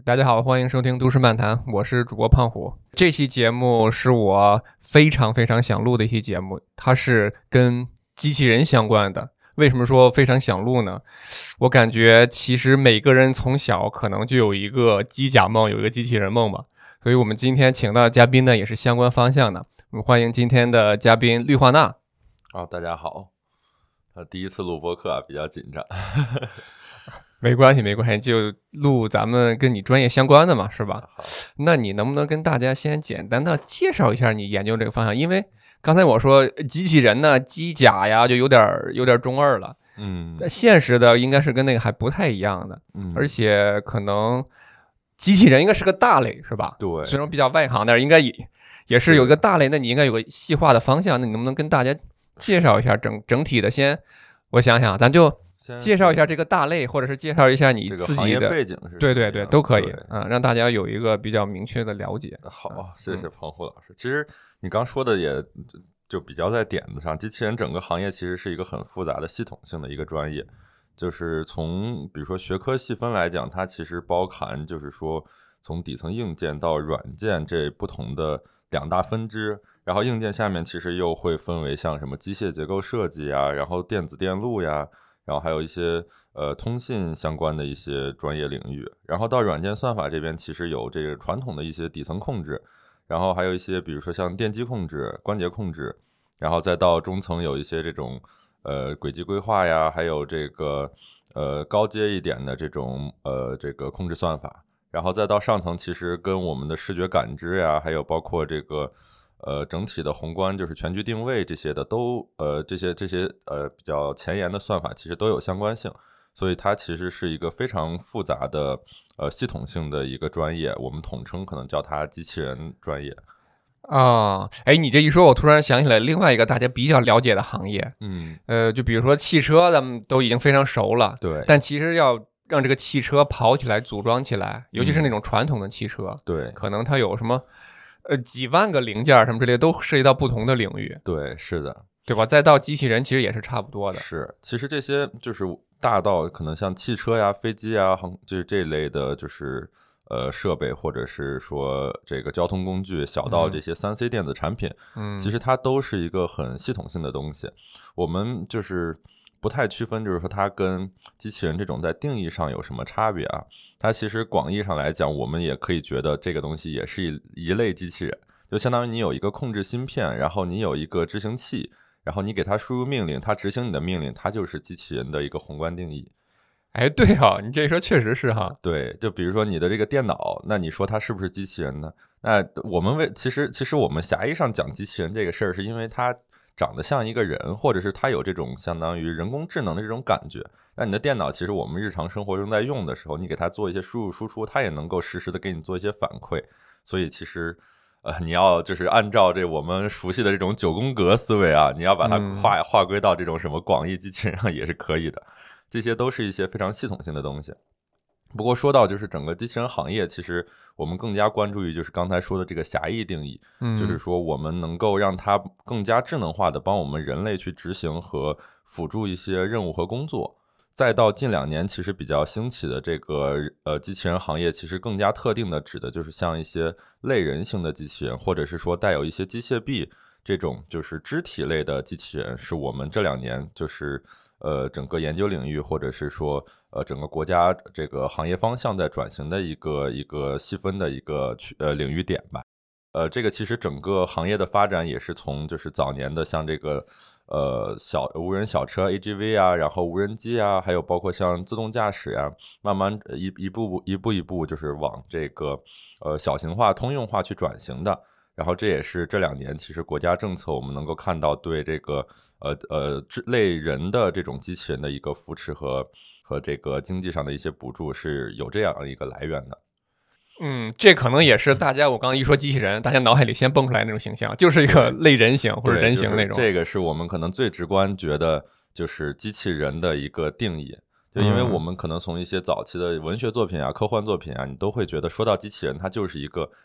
大家好，欢迎收听都市漫谈，我是主播胖虎。这期节目是我非常想录的一期节目，它是跟机器人相关的。为什么说非常想录呢？我感觉其实每个人从小可能就有一个机甲梦，有一个机器人梦吧。所以我们今天请到的嘉宾呢，也是相关方向的。我们欢迎今天的嘉宾绿化娜。 大家好。第一次录播客比较紧张。 没关系，就录咱们跟你专业相关的嘛，是吧？那你能不能跟大家先简单的介绍一下你研究这个方向？因为刚才我说机器人呢、机甲呀，就有点中二了。但现实的应该是跟那个还不太一样的。而且可能机器人应该是个大类，是吧？ 对。 虽然比较外行，但是应该也是有一个大类，那你应该有个细化的方向。那你能不能跟大家介绍一下整体的？我想想，咱就介绍一下这个大类，或者是介绍一下你自己的行业背景是？ 对，都可以让大家有一个比较明确的了解。 好，谢谢庞虎老师。其实你刚说的也就比较在点子上，机器人整个行业其实是一个很复杂的系统性的一个专业，就是从比如说学科细分来讲，它其实包含就是说从底层硬件到软件这不同的两大分支。然后硬件下面其实又会分为像什么机械结构设计呀，然后电子电路呀，然后还有一些通信相关的一些专业领域。然后到软件算法这边其实有这个传统的一些底层控制，然后还有一些比如说像电机控制、关节控制，然后再到中层有一些这种轨迹规划呀，还有这个高阶一点的这种这个控制算法，然后再到上层其实跟我们的视觉感知呀，还有包括这个整体的宏观就是全局定位这些的都这些比较前沿的算法其实都有相关性，所以它其实是一个非常复杂的系统性的一个专业，我们统称可能叫它机器人专业。 你这一说，我突然想起来另外一个大家比较了解的行业，就比如说汽车，咱们都已经非常熟了， 对， 但其实要让这个汽车跑起来、组装起来，尤其是那种传统的汽车， 对， 可能它有什么几万个零件什么之类的，都涉及到不同的领域。 对，是的， 对吧？再到机器人，其实也是差不多的。 是，其实这些就是大到可能像汽车呀、飞机呀，就是这类的，就是设备或者是说这个交通工具，小到这些3C 电子产品，其实它都是一个很系统性的东西。我们就是不太区分，就是说它跟机器人这种在定义上有什么差别啊？它其实广义上来讲，我们也可以觉得这个东西也是一类机器人，就相当于你有一个控制芯片，然后你有一个执行器，然后你给它输入命令，它执行你的命令，它就是机器人的一个宏观定义。 对你这一说确实是哈。 对，就比如说你的这个电脑，那你说它是不是机器人呢？那我们其实我们狭义上讲机器人这个事儿，是因为它长得像一个人，或者是它有这种相当于人工智能的这种感觉。那你的电脑其实我们日常生活中在用的时候，你给它做一些输入输出，它也能够实时的给你做一些反馈。所以其实你要就是按照这我们熟悉的这种9宫格思维啊，你要把它划归到这种什么广义机器人上也是可以的。这些都是一些非常系统性的东西。不过说到就是整个机器人行业，其实我们更加关注于就是刚才说的这个狭义定义，就是说我们能够让它更加智能化的帮我们人类去执行和辅助一些任务和工作。再到近2年其实比较兴起的这个机器人行业，其实更加特定的指的就是像一些类人型的机器人，或者是说带有一些机械臂这种就是肢体类的机器人，是我们这2年就是整个研究领域或者是说整个国家这个行业方向在转型的一个细分的一个领域点吧。这个其实整个行业的发展也是从就是早年的像这个无人小车 AGV 啊，然后无人机啊，还有包括像自动驾驶啊，慢慢一步就是往这个小型化通用化去转型的。然后这也是这2年其实国家政策我们能够看到对这个类人的这种机器人的一个扶持和这个经济上的一些补助是有这样一个来源的。 这可能也是大家我刚刚一说机器人，大家脑海里先蹦出来那种形象，就是一个类人形或者人形那种。 这个是我们可能最直观觉得就是机器人的一个定义。就因为我们可能从一些早期的文学作品啊、科幻作品啊，你都会觉得说到机器人，它就是一个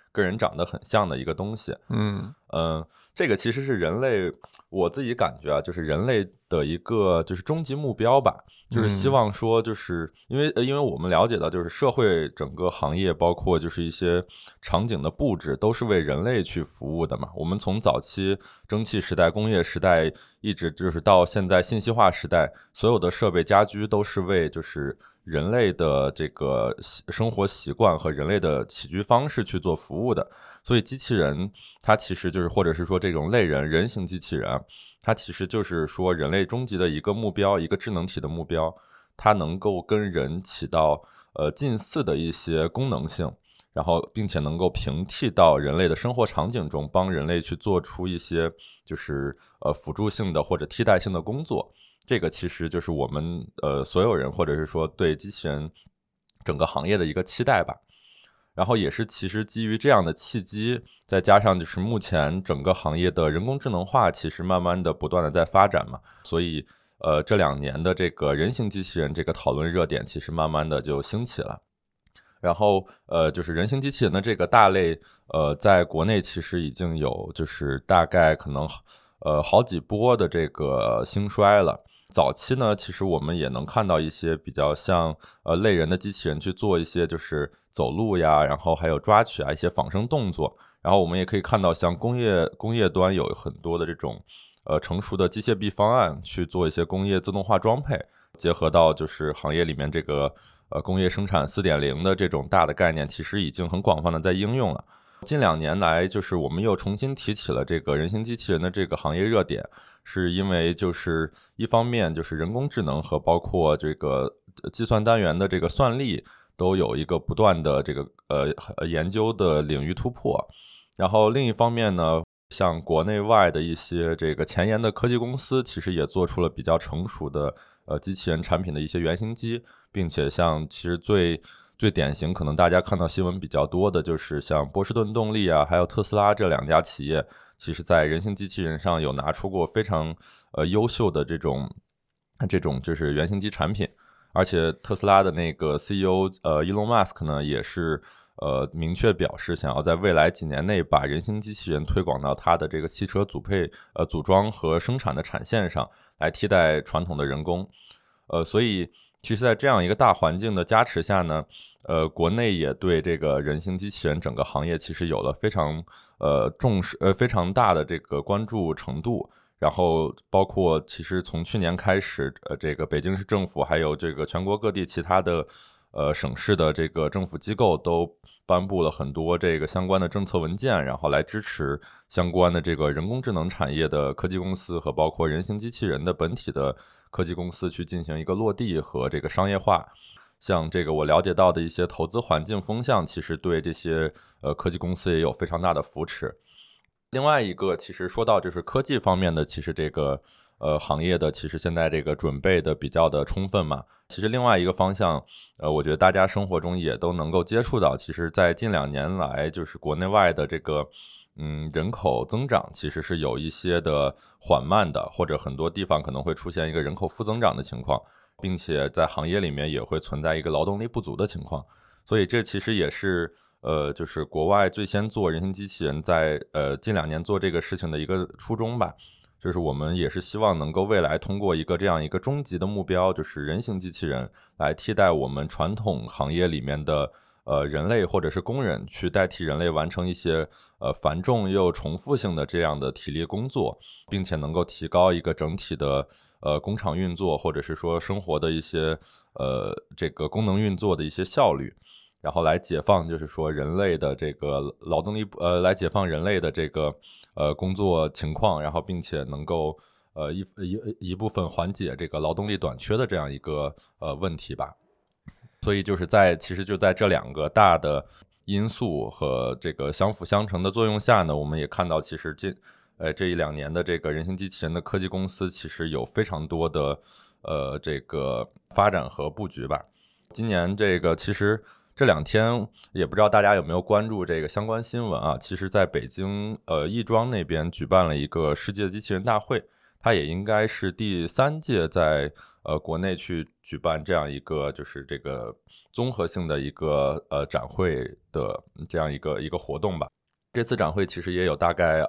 跟人长得很像的一个东西。这个其实是人类，我自己感觉啊，就是人类的一个就是终极目标吧，就是希望说，就是因为我们了解到，就是社会整个行业，包括就是一些场景的布置，都是为人类去服务的嘛。我们从早期蒸汽时代、工业时代，一直就是到现在信息化时代，所有的设备、家居都是为就是人类的这个生活习惯和人类的起居方式去做服务的。所以机器人它其实就是，或者是说这种类人形机器人，它其实就是说人类终极的一个目标，一个智能体的目标，它能够跟人起到近似的一些功能性，然后并且能够平替到人类的生活场景中，帮人类去做出一些就是辅助性的或者替代性的工作。这个其实就是我们所有人或者是说对机器人整个行业的一个期待吧。然后也是其实基于这样的契机，再加上就是目前整个行业的人工智能化其实慢慢的不断的在发展嘛，所以这2年的这个人形机器人这个讨论热点其实慢慢的就兴起了。然后就是人形机器人的这个大类在国内其实已经有就是大概可能好几波的这个兴衰了。早期呢，其实我们也能看到一些比较像类人的机器人去做一些就是走路呀，然后还有抓取啊一些仿生动作。然后我们也可以看到像工业端有很多的这种成熟的机械臂方案去做一些工业自动化装配，结合到就是行业里面这个工业生产 4.0 的这种大的概念，其实已经很广泛的在应用了。近2年来，就是我们又重新提起了这个人形机器人的这个行业热点，是因为就是一方面就是人工智能和包括这个计算单元的这个算力都有一个不断的这个研究的领域突破，然后另一方面呢，像国内外的一些这个前沿的科技公司，其实也做出了比较成熟的机器人产品的一些原型机，并且像其实最典型，可能大家看到新闻比较多的，就是像波士顿动力啊，还有特斯拉这2家企业，其实在人形机器人上有拿出过非常优秀的这种就是原型机产品。而且特斯拉的那个 CEO Elon Musk 呢，也是明确表示想要在未来几年内把人形机器人推广到它的这个汽车组装和生产的产线上，来替代传统的人工。所以其实在这样一个大环境的加持下呢，国内也对这个人形机器人整个行业其实有了非常重视非常大的这个关注程度。然后包括其实从去年开始，这个北京市政府还有这个全国各地其他的省市的这个政府机构都颁布了很多这个相关的政策文件，然后来支持相关的这个人工智能产业的科技公司和包括人形机器人的本体的科技公司去进行一个落地和这个商业化。像这个我了解到的一些投资环境风向，其实对这些科技公司也有非常大的扶持。另外一个其实说到就是科技方面的，其实这个行业的其实现在这个准备的比较的充分嘛。其实另外一个方向我觉得大家生活中也都能够接触到，其实在近2年来就是国内外的这个人口增长其实是有一些的缓慢的，或者很多地方可能会出现一个人口负增长的情况，并且在行业里面也会存在一个劳动力不足的情况。所以这其实也是就是国外最先做人形机器人在近2年做这个事情的一个初衷吧。就是我们也是希望能够未来通过一个这样一个终极的目标，就是人形机器人来替代我们传统行业里面的人类或者是工人，去代替人类完成一些繁重又重复性的这样的体力工作，并且能够提高一个整体的工厂运作或者是说生活的一些这个功能运作的一些效率。然后来解放，就是说人类的这个劳动力，来解放人类的这个工作情况，然后并且能够一部分缓解这个劳动力短缺的这样一个问题吧。所以就是其实就在这2个大的因素和这个相辅相成的作用下呢，我们也看到其实这1-2年的这个人形机器人的科技公司其实有非常多的这个发展和布局吧。今年这个其实这2天也不知道大家有没有关注这个相关新闻啊？其实在北京亦庄那边举办了一个世界机器人大会。 它也应该是第3届在国内去举办这样一个就是这个综合性的一个展会的这样一个活动吧。这次展会其实也有大概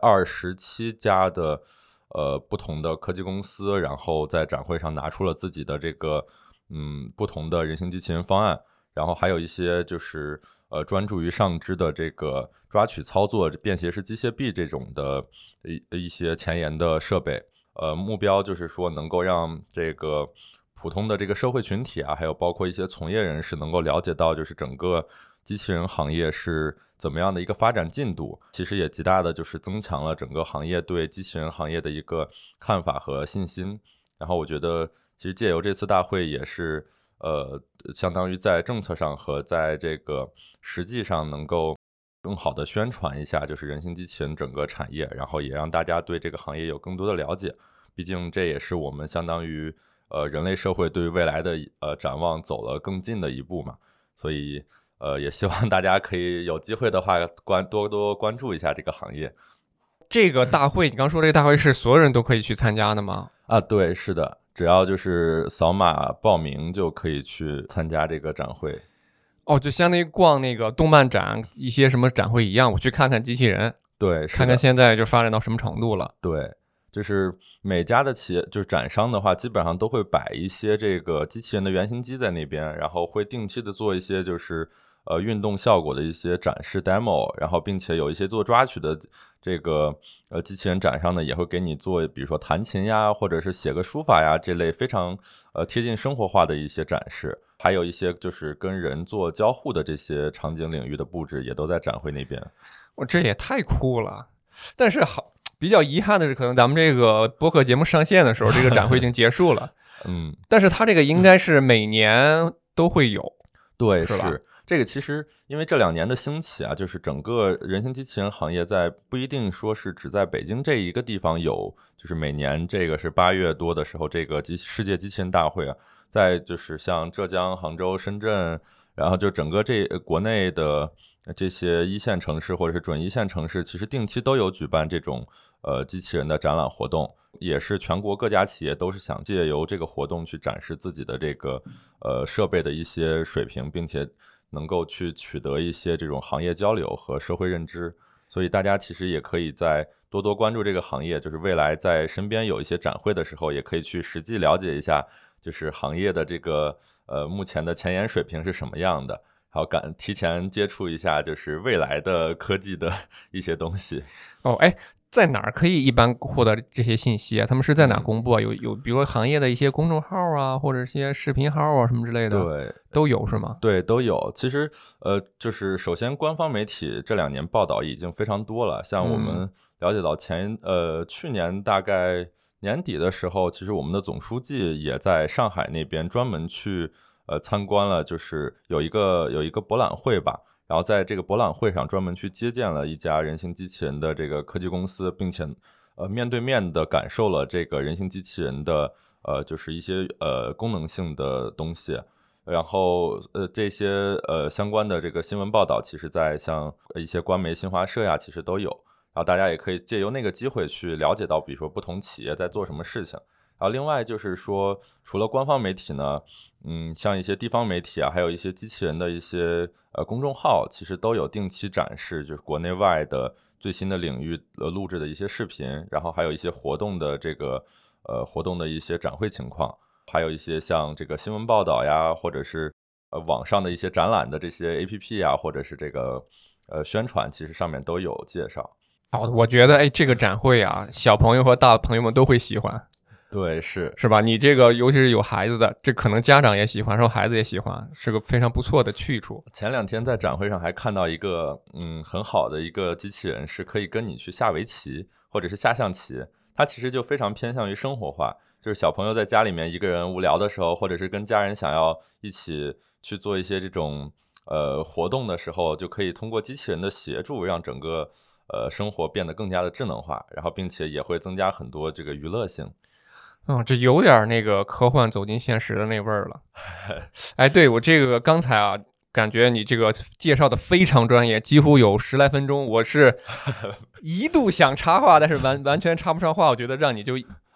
27家的不同的科技公司，然后在展会上拿出了自己的这个不同的人形机器人方案，然后还有一些就是专注于上肢的这个抓取操作便携式机械臂这种的一些前沿的设备。目标就是说能够让这个普通的这个社会群体啊，还有包括一些从业人士能够了解到就是整个机器人行业是怎么样的一个发展进度，其实也极大的就是增强了整个行业对机器人行业的一个看法和信心。然后我觉得其实借由这次大会也是相当于在政策上和在这个实际上能够更好的宣传一下就是人形机器人整个产业，然后也让大家对这个行业有更多的了解。毕竟这也是我们相当于人类社会对于未来的展望走了更近的一步嘛，所以也希望大家可以有机会的话多多关注一下这个行业。 这个大会，你刚说这个大会是所有人都可以去参加的吗？ 啊，对，是的，只要就是扫码报名就可以去参加这个展会。 哦，就相当于逛那个动漫展一些什么展会一样，我去看看机器人， 对， 看看现在就发展到什么程度了。 对，就是每家的企业就是展商的话，基本上都会摆一些这个机器人的原型机在那边，然后会定期的做一些就是运动效果的一些展示 demo， 然后并且有一些做抓取的这个机器人展商呢，也会给你做比如说弹琴呀，或者是写个书法呀这类非常贴近生活化的一些展示，还有一些就是跟人做交互的这些场景领域的布置也都在展会那边。 这也太酷了！但是比较遗憾的是，可能咱们这个播客节目上线的时候，这个展会已经结束了。但是它这个应该是每年都会有， 对， 是吧？ 这个其实因为这2年的兴起啊，就是整个人形机器人行业在不一定说是只在北京这一个地方有，就是每年这个是8月多的时候，这个世界机器人大会啊，在就是像浙江、杭州、深圳，然后就整个国内的这些1线城市或者是准1线城市，其实定期都有举办这种机器人的展览活动，也是全国各家企业都是想借由这个活动去展示自己的这个设备的一些水平，并且能够去取得一些这种行业交流和社会认知。所以大家其实也可以再多多关注这个行业，就是未来在身边有一些展会的时候，也可以去实际了解一下就是行业的这个目前的前沿水平是什么样的，然后提前接触一下就是未来的科技的一些东西。 在哪儿可以一般获得这些信息啊？他们是在哪儿公布啊？有比如说行业的一些公众号啊，或者一些视频号啊什么之类的， 对， 都有是吗？ 对，都有。其实就是首先官方媒体这2年报道已经非常多了，像我们了解到去年大概年底的时候，其实我们的总书记也在上海那边专门去参观了，就是有一个博览会吧。然后在这个博览会上专门去接见了一家人形机器人的这个科技公司，并且面对面的感受了这个人形机器人的就是一些功能性的东西。然后这些相关的这个新闻报道，其实在像一些官媒新华社呀，其实都有。然后大家也可以借由那个机会去了解到，比如说不同企业在做什么事情。然后另外就是说，除了官方媒体呢，像一些地方媒体啊，还有一些机器人的一些公众号，其实都有定期展示，就是国内外的最新的领域录制的一些视频，然后还有一些活动的这个活动的一些展会情况，还有一些像这个新闻报道呀，或者是网上的一些展览的这些 APP 啊，或者是这个宣传，其实上面都有介绍。 好的，我觉得这个展会啊，小朋友和大朋友们都会喜欢。 对，是吧？你这个尤其是有孩子的，这可能家长也喜欢，然后孩子也喜欢，是个非常不错的去处。 前2天在展会上还看到一个很好的一个机器人，是可以跟你去下围棋或者是下象棋，它其实就非常偏向于生活化，就是小朋友在家里面一个人无聊的时候，或者是跟家人想要一起去做一些这种活动的时候，就可以通过机器人的协助，让整个生活变得更加的智能化，然后并且也会增加很多这个娱乐性。 这有点那个科幻走进现实的那味儿了。对，我这个刚才啊，感觉你这个介绍的非常专业，几乎有10来分钟，我是一度想插话，但是完全插不上话，我觉得让你就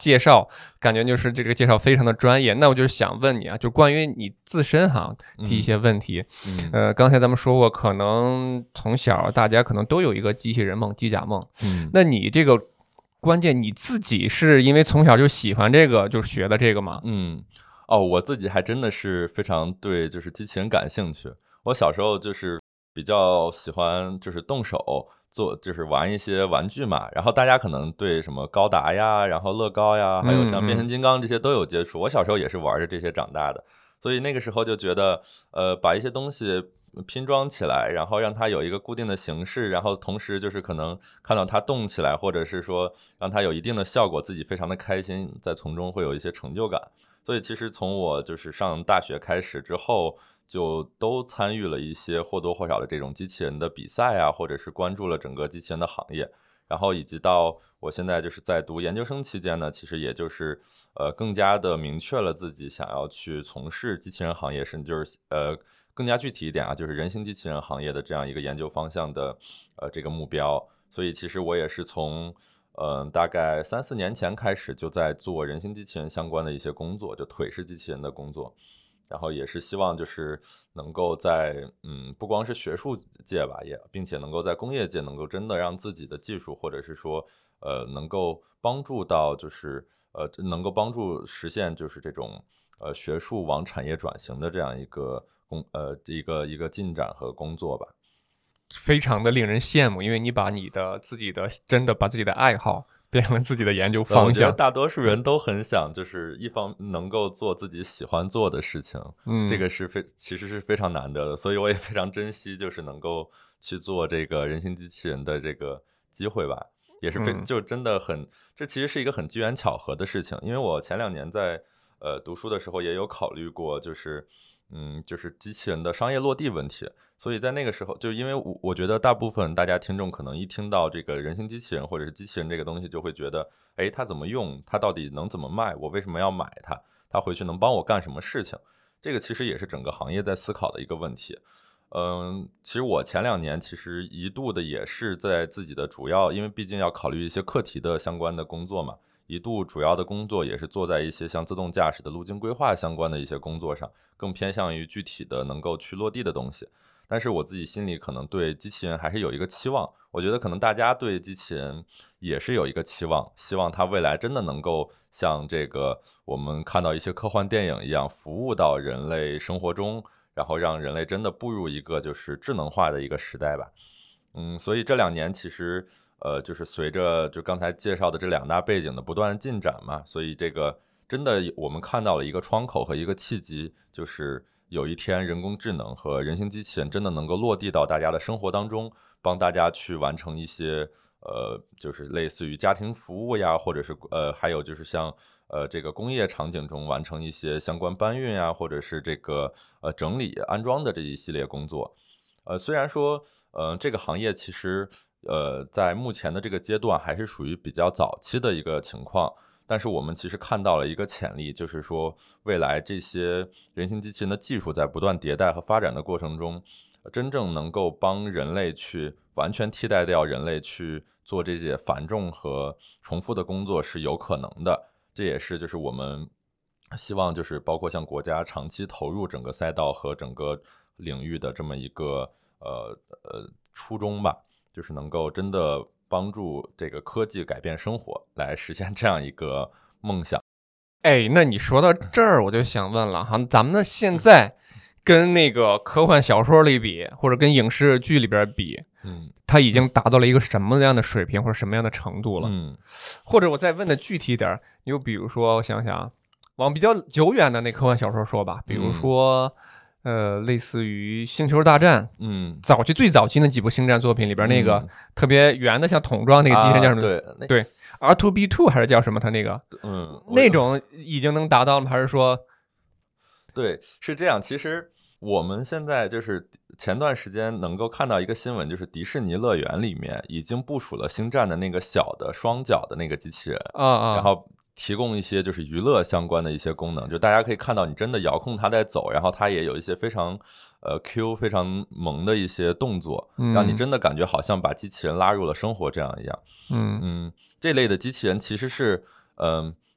介绍，感觉就是这个介绍非常的专业。那我就是想问你啊，就关于你自身哈提一些问题。刚才咱们说过，可能从小大家可能都有一个机器人梦、机甲梦。那你这个关键你自己是因为从小就喜欢这个，就学的这个吗？ 我自己还真的是非常对就是机器人感兴趣。我小时候就是比较喜欢就是动手做，就是玩一些玩具嘛，然后大家可能对什么高达呀，然后乐高呀，还有像变形金刚这些都有接触。我小时候也是玩着这些长大的，所以那个时候就觉得把一些东西拼装起来，然后让它有一个固定的形式，然后同时就是可能看到它动起来，或者是说让它有一定的效果，自己非常的开心，在从中会有一些成就感。所以其实从我就是上大学开始之后，就都参与了一些或多或少的这种机器人的比赛啊，或者是关注了整个机器人的行业。然后以及到我现在就是在读研究生期间呢，其实也就是更加的明确了自己想要去从事机器人行业，甚至就是更加具体一点啊，就是人形机器人行业的这样一个研究方向的这个目标。所以其实我也是从大概3-4年前开始就在做人形机器人相关的一些工作，就腿式机器人的工作。然后也是希望就是能够在不光是学术界吧，并且能够在工业界能够真的让自己的技术，或者是说能够帮助到就是能够帮助实现就是这种学术往产业转型的这样一个一个进展和工作吧。 非常的令人羡慕，因为你把你的真的把自己的爱好变成了自己的研究方向。 我觉得大多数人都很想就是一方能够做自己喜欢做的事情，这个其实是非常难得的，所以我也非常珍惜就是能够去做这个人形机器人的这个机会吧，也是就真的这其实是一个很机缘巧合的事情。因为我前2年在读书的时候也有考虑过就是机器人的商业落地问题，所以在那个时候就因为我觉得大部分大家听众可能一听到这个人形机器人或者是机器人这个东西就会觉得它怎么用，它到底能怎么卖，我为什么要买它回去能帮我干什么事情，这个其实也是整个行业在思考的一个问题。其实我前2年其实一度的也是在自己的主要，因为毕竟要考虑一些课题的相关的工作嘛，一度主要的工作也是做在一些像自动驾驶的路径规划相关的一些工作上，更偏向于具体的能够去落地的东西。但是我自己心里可能对机器人还是有一个期望，我觉得可能大家对机器人也是有一个期望，希望它未来真的能够像这个我们看到一些科幻电影一样，服务到人类生活中，然后让人类真的步入一个就是智能化的一个时代吧。所以这2年其实就是随着就刚才介绍的这2大背景的不断进展嘛，所以这个真的我们看到了一个窗口和一个契机，就是有一天人工智能和人形机器人真的能够落地到大家的生活当中，帮大家去完成一些就是类似于家庭服务呀，或者是还有就是像这个工业场景中完成一些相关搬运呀，或者是这个整理安装的这一系列工作。虽然说这个行业其实在目前的这个阶段还是属于比较早期的一个情况，但是我们其实看到了一个潜力，就是说未来这些人形机器人的技术在不断迭代和发展的过程中，真正能够帮人类去完全替代掉人类去做这些繁重和重复的工作是有可能的。这也是就是我们希望就是包括像国家长期投入整个赛道和整个领域的这么一个初衷吧，就是能够真的帮助这个科技改变生活，来实现这样一个梦想。 那你说到这儿，我就想问了哈，咱们现在跟那个科幻小说里比，或者跟影视剧里边比，它已经达到了一个什么样的水平或者什么样的程度了？或者我再问的具体一点，你就比如说，我想想，往比较久远的那科幻小说说吧，比如说。类似于《星球大战》，最早期那几部星战作品里边那个特别圆的像桶状那个机器人叫什么？对 ，R2B2 还是叫什么？它那个，那种已经能达到了吗？还是说， 对，是这样。其实我们现在就是前段时间能够看到一个新闻，就是迪士尼乐园里面已经部署了星战的那个小的双脚的那个机器人然后提供一些就是娱乐相关的一些功能，就大家可以看到你真的遥控它在走，然后它也有一些非常非常萌的一些动作，让你真的感觉好像把机器人拉入了生活这样一样。这类的机器人其实是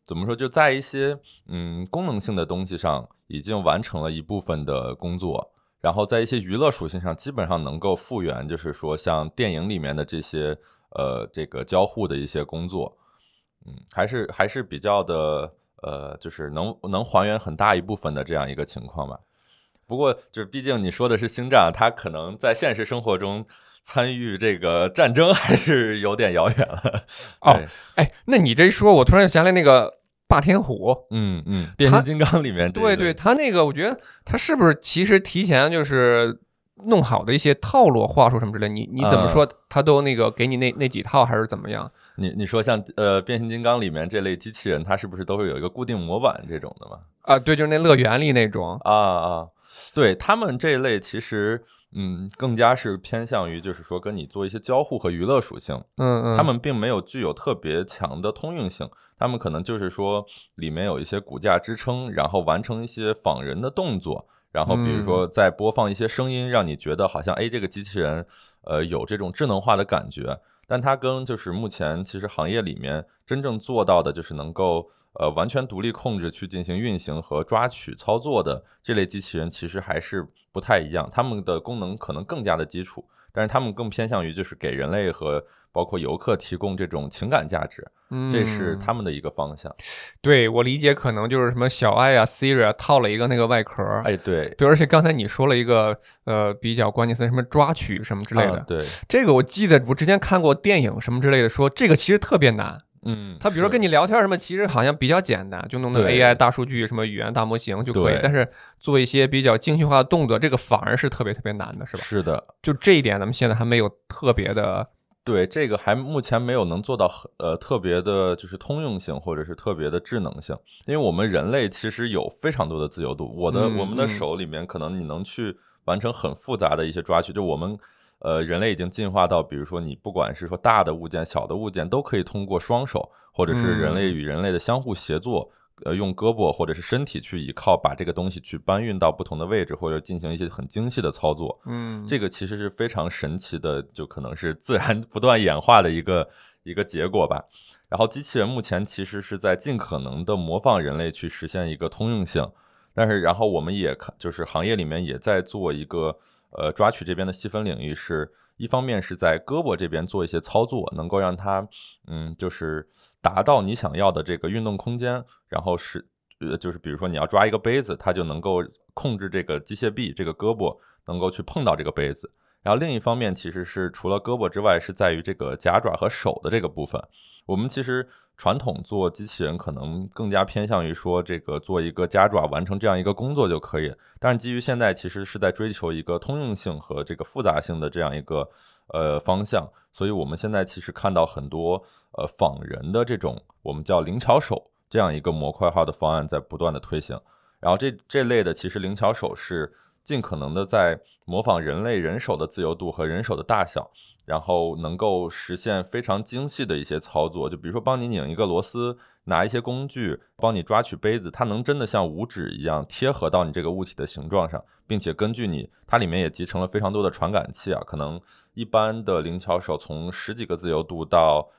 怎么说，就在一些功能性的东西上已经完成了一部分的工作，然后在一些娱乐属性上基本上能够复原，就是说像电影里面的这些这个交互的一些工作，还是比较的就是能还原很大一部分的这样一个情况吧。不过就是毕竟你说的是星战，它可能在现实生活中参与这个战争还是有点遥远了。 哦，哎，那你这一说，我突然想起来那个霸天虎， 变形金刚里面对，他那个，我觉得他是不是其实提前就是弄好的一些套路、话术什么之类，你怎么说，他都那个给你那几套，还是怎么样？ 你说像变形金刚里面这类机器人，它是不是都会有一个固定模板这种的吗？ 啊，对，就是那乐园里那种对，他们这一类其实更加是偏向于就是说跟你做一些交互和娱乐属性，他们并没有具有特别强的通用性，他们可能就是说里面有一些骨架支撑，然后完成一些仿人的动作，然后比如说再播放一些声音，让你觉得好像这个机器人有这种智能化的感觉。但它跟就是目前其实行业里面真正做到的就是能够完全独立控制去进行运行和抓取操作的这类机器人其实还是不太一样，他们的功能可能更加的基础，但是他们更偏向于就是给人类和包括游客提供这种情感价值，这是他们的一个方向。 对，我理解可能就是什么小爱啊 Siri 啊套了一个那个外壳， 对， 而且刚才你说了一个比较关键词，什么抓取什么之类的， 对， 这个我记得我之前看过电影什么之类的，说这个其实特别难。他比如说跟你聊天什么，其实好像比较简单，就弄那个 AI 大数据什么语言大模型就可以，但是做一些比较精细化的动作，这个反而是特别特别难的，是吧？ 是的， 就这一点咱们现在还没有特别的， 对，这个还目前没有能做到特别的就是通用性或者是特别的智能性，因为我们人类其实有非常多的自由度，我们的手里面可能你能去完成很复杂的一些抓取，就我们人类已经进化到，比如说你不管是说大的物件、小的物件，都可以通过双手，或者是人类与人类的相互协作，用胳膊或者是身体去依靠，把这个东西去搬运到不同的位置，或者进行一些很精细的操作。这个其实是非常神奇的，就可能是自然不断演化的一个结果吧。然后机器人目前其实是在尽可能的模仿人类去实现一个通用性，但是然后我们也就是行业里面也在做一个抓取这边的细分领域，是一方面是在胳膊这边做一些操作，能够让它就是达到你想要的这个运动空间，然后就是比如说你要抓一个杯子，它就能够控制这个机械臂，这个胳膊能够去碰到这个杯子。然后另一方面其实是除了胳膊之外，是在于这个夹爪和手的这个部分。我们其实传统做机器人可能更加偏向于说这个做一个夹爪完成这样一个工作就可以，但是基于现在其实是在追求一个通用性和这个复杂性的这样一个方向，所以我们现在其实看到很多仿人的这种我们叫灵巧手这样一个模块化的方案在不断的推行。然后这类的其实灵巧手是尽可能的在模仿人类人手的自由度和人手的大小，然后能够实现非常精细的一些操作，就比如说帮你拧一个螺丝，拿一些工具帮你抓取杯子，它能真的像五指一样贴合到你这个物体的形状上，并且根据它里面也集成了非常多的传感器啊，可能一般的灵巧手从10几个自由度到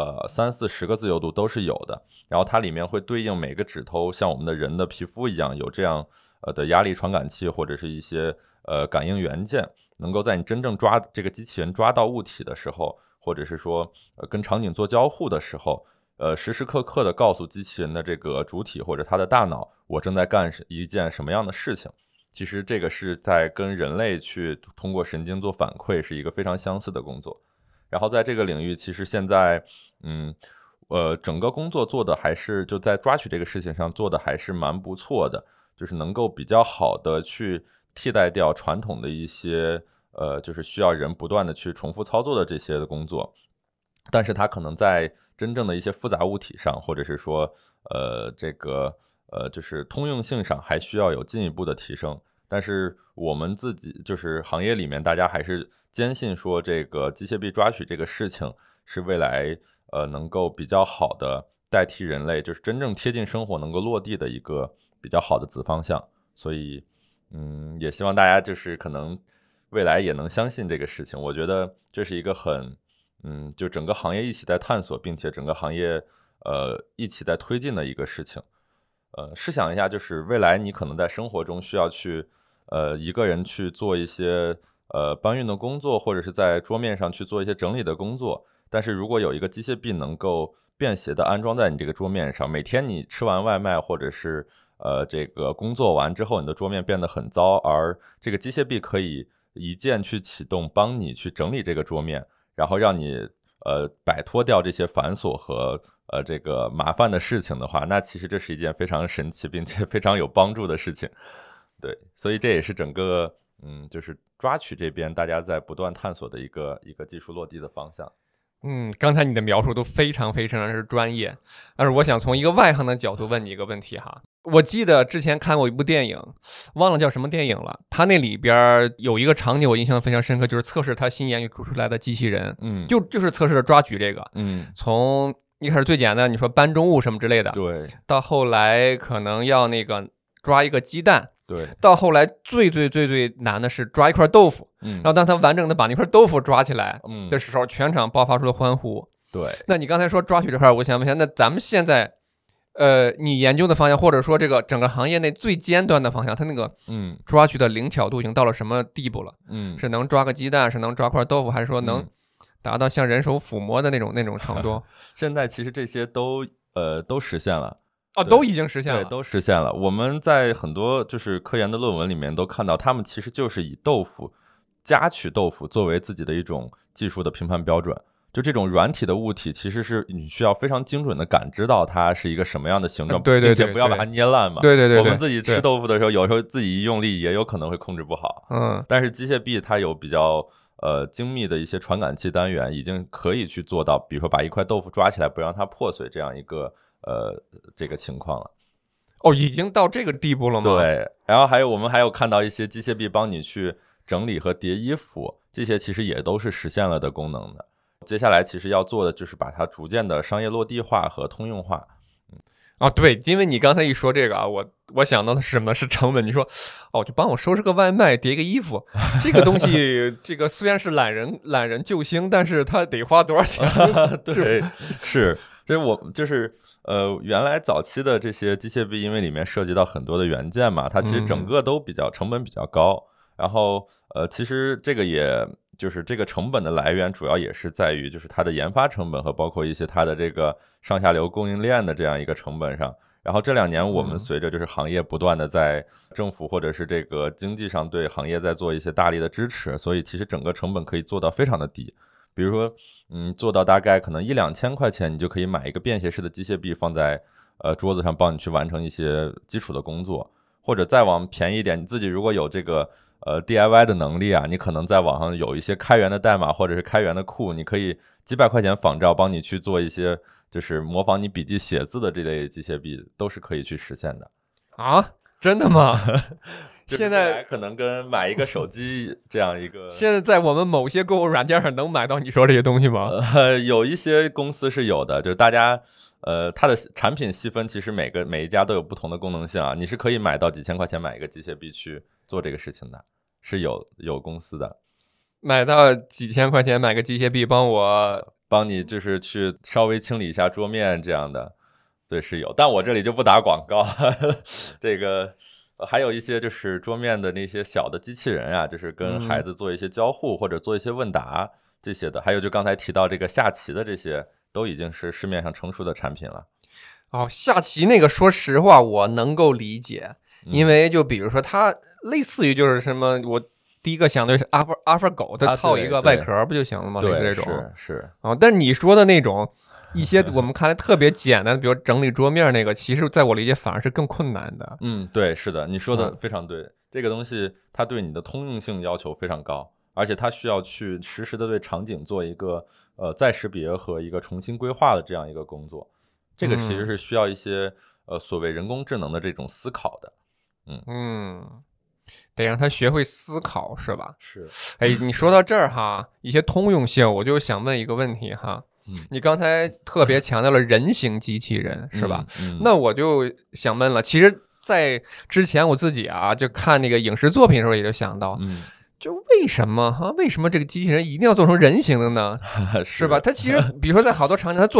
30、40个自由度都是有的，然后它里面会对应每个指头像我们的人的皮肤一样有这样的压力传感器或者是一些感应元件，能够在你真正抓这个机器人抓到物体的时候，或者是说跟场景做交互的时候，时时刻刻的告诉机器人的这个主体或者它的大脑，我正在干一件什么样的事情。其实这个是在跟人类去通过神经做反馈，是一个非常相似的工作。然后在这个领域，其实现在整个工作做的还是就在抓取这个事情上做的还是蛮不错的，就是能够比较好的去替代掉传统的一些就是需要人不断的去重复操作的这些的工作，但是它可能在真正的一些复杂物体上，或者是说这个就是通用性上还需要有进一步的提升。但是我们自己就是行业里面大家还是坚信说这个机械臂抓取这个事情是未来能够比较好的代替人类，就是真正贴近生活能够落地的一个比较好的子方向。所以也希望大家就是可能未来也能相信这个事情。我觉得这是一个很就整个行业一起在探索，并且整个行业一起在推进的一个事情。试想一下，就是未来你可能在生活中需要去一个人去做一些搬运的工作，或者是在桌面上去做一些整理的工作，但是如果有一个机械臂能够便携的安装在你这个桌面上，每天你吃完外卖或者是这个工作完之后，你的桌面变得很糟，而这个机械臂可以一键去启动，帮你去整理这个桌面，然后让你摆脱掉这些繁琐和这个麻烦的事情的话，那其实这是一件非常神奇并且非常有帮助的事情。对，所以这也是整个就是抓取这边大家在不断探索的一个技术落地的方向。 刚才你的描述都非常非常的专业，但是我想从一个外行的角度问你一个问题哈。我记得之前看过一部电影，忘了叫什么电影了，它那里边有一个场景我印象非常深刻，就是测试它新研究出来的机器人，就是测试的抓举这个，从一开始最简单，你说搬重物什么之类的， 对， 到后来可能要那个抓一个鸡蛋。 对， 到后来最难的是抓一块豆腐，然后当他完整的把那块豆腐抓起来的时候，全场爆发出了欢呼。 对， 那你刚才说抓取这块，我想问一下，那咱们现在你研究的方向，或者说这个整个行业内最尖端的方向，它那个抓取的灵巧度已经到了什么地步了？是能抓个鸡蛋，是能抓块豆腐，还是说能达到像人手抚摸的那种程度？ 现在其实这些都实现了。 都已经实现了， 对，都实现了。我们在很多就是科研的论文里面都看到，他们其实就是以夹取豆腐作为自己的一种技术的评判标准。就这种软体的物体，其实是你需要非常精准的感知到它是一个什么样的形状，并且不要把它捏烂嘛。 对， 我们自己吃豆腐的时候，有时候自己一用力也有可能会控制不好。但是机械臂它有比较精密的一些传感器单元，已经可以去做到，比如说把一块豆腐抓起来不让它破碎这样一个这个情况了。 已经到这个地步了吗？ 对，然后我们还有看到一些机械臂帮你去整理和叠衣服，这些其实也都是实现了的功能的。接下来其实要做的就是把它逐渐的商业落地化和通用化。 对，因为你刚才一说这个啊，我想到的是什么？是成本。你说就帮我收拾个外卖，叠个衣服，这个东西，这个虽然是懒人救星，但是它得花多少钱？ 对，是。所以我就是原来早期的这些机械臂，因为里面涉及到很多的元件嘛，它其实整个都成本比较高。然后其实这个也就是这个成本的来源，主要也是在于就是它的研发成本和包括一些它的这个上下游供应链的这样一个成本上。然后这2年我们随着就是行业不断的在政府或者是这个经济上对行业在做一些大力的支持，所以其实整个成本可以做到非常的低。比如说做到大概可能1-2千块钱，你就可以买一个便携式的机械臂放在桌子上，帮你去完成一些基础的工作。或者再往便宜一点，你自己如果有这个DIY 的能力啊，你可能在网上有一些开源的代码或者是开源的库，你可以几百块钱仿照帮你去做一些就是模仿你笔记写字的这类机械臂，都是可以去实现的。 真的吗？现在可能跟买一个手机这样一个， 现在在我们某些购物软件上能买到你说这些东西吗？ 有一些公司是有的，就是大家它的产品细分其实每一家都有不同的功能性啊，你是可以买到几千块钱买一个机械臂去做这个事情的，是有公司的。 买到几千块钱买个机械臂帮你就是去稍微清理一下桌面这样的，对，是有，但我这里就不打广告这个还有一些就是桌面的那些小的机器人啊，就是跟孩子做一些交互或者做一些问答这些的，还有就刚才提到这个下棋的，这些都已经是市面上成熟的产品了。 下棋那个说实话我能够理解，因为就比如说它类似于就是什么，我第一个想的是阿尔法狗，它套一个外壳不就行了吗？ 对， 这种是但是你说的那种一些我们看来特别简单的，比如整理桌面那个，其实在我理解反而是更困难的。 对，是的，你说的非常对。这个东西它对你的通用性要求非常高，而且它需要去实时的对场景做一个再识别和一个重新规划的这样一个工作。这个其实是需要一些所谓人工智能的这种思考的。 得让他学会思考，是吧？ 是。 你说到这儿哈，一些通用性，我就想问一个问题哈。你刚才特别强调了人形机器人，是吧？那我就想问了，其实在之前我自己啊，就看那个影视作品的时候，也就想到，就为什么这个机器人一定要做成人形的呢？是吧？它其实比如说在好多场景，它做成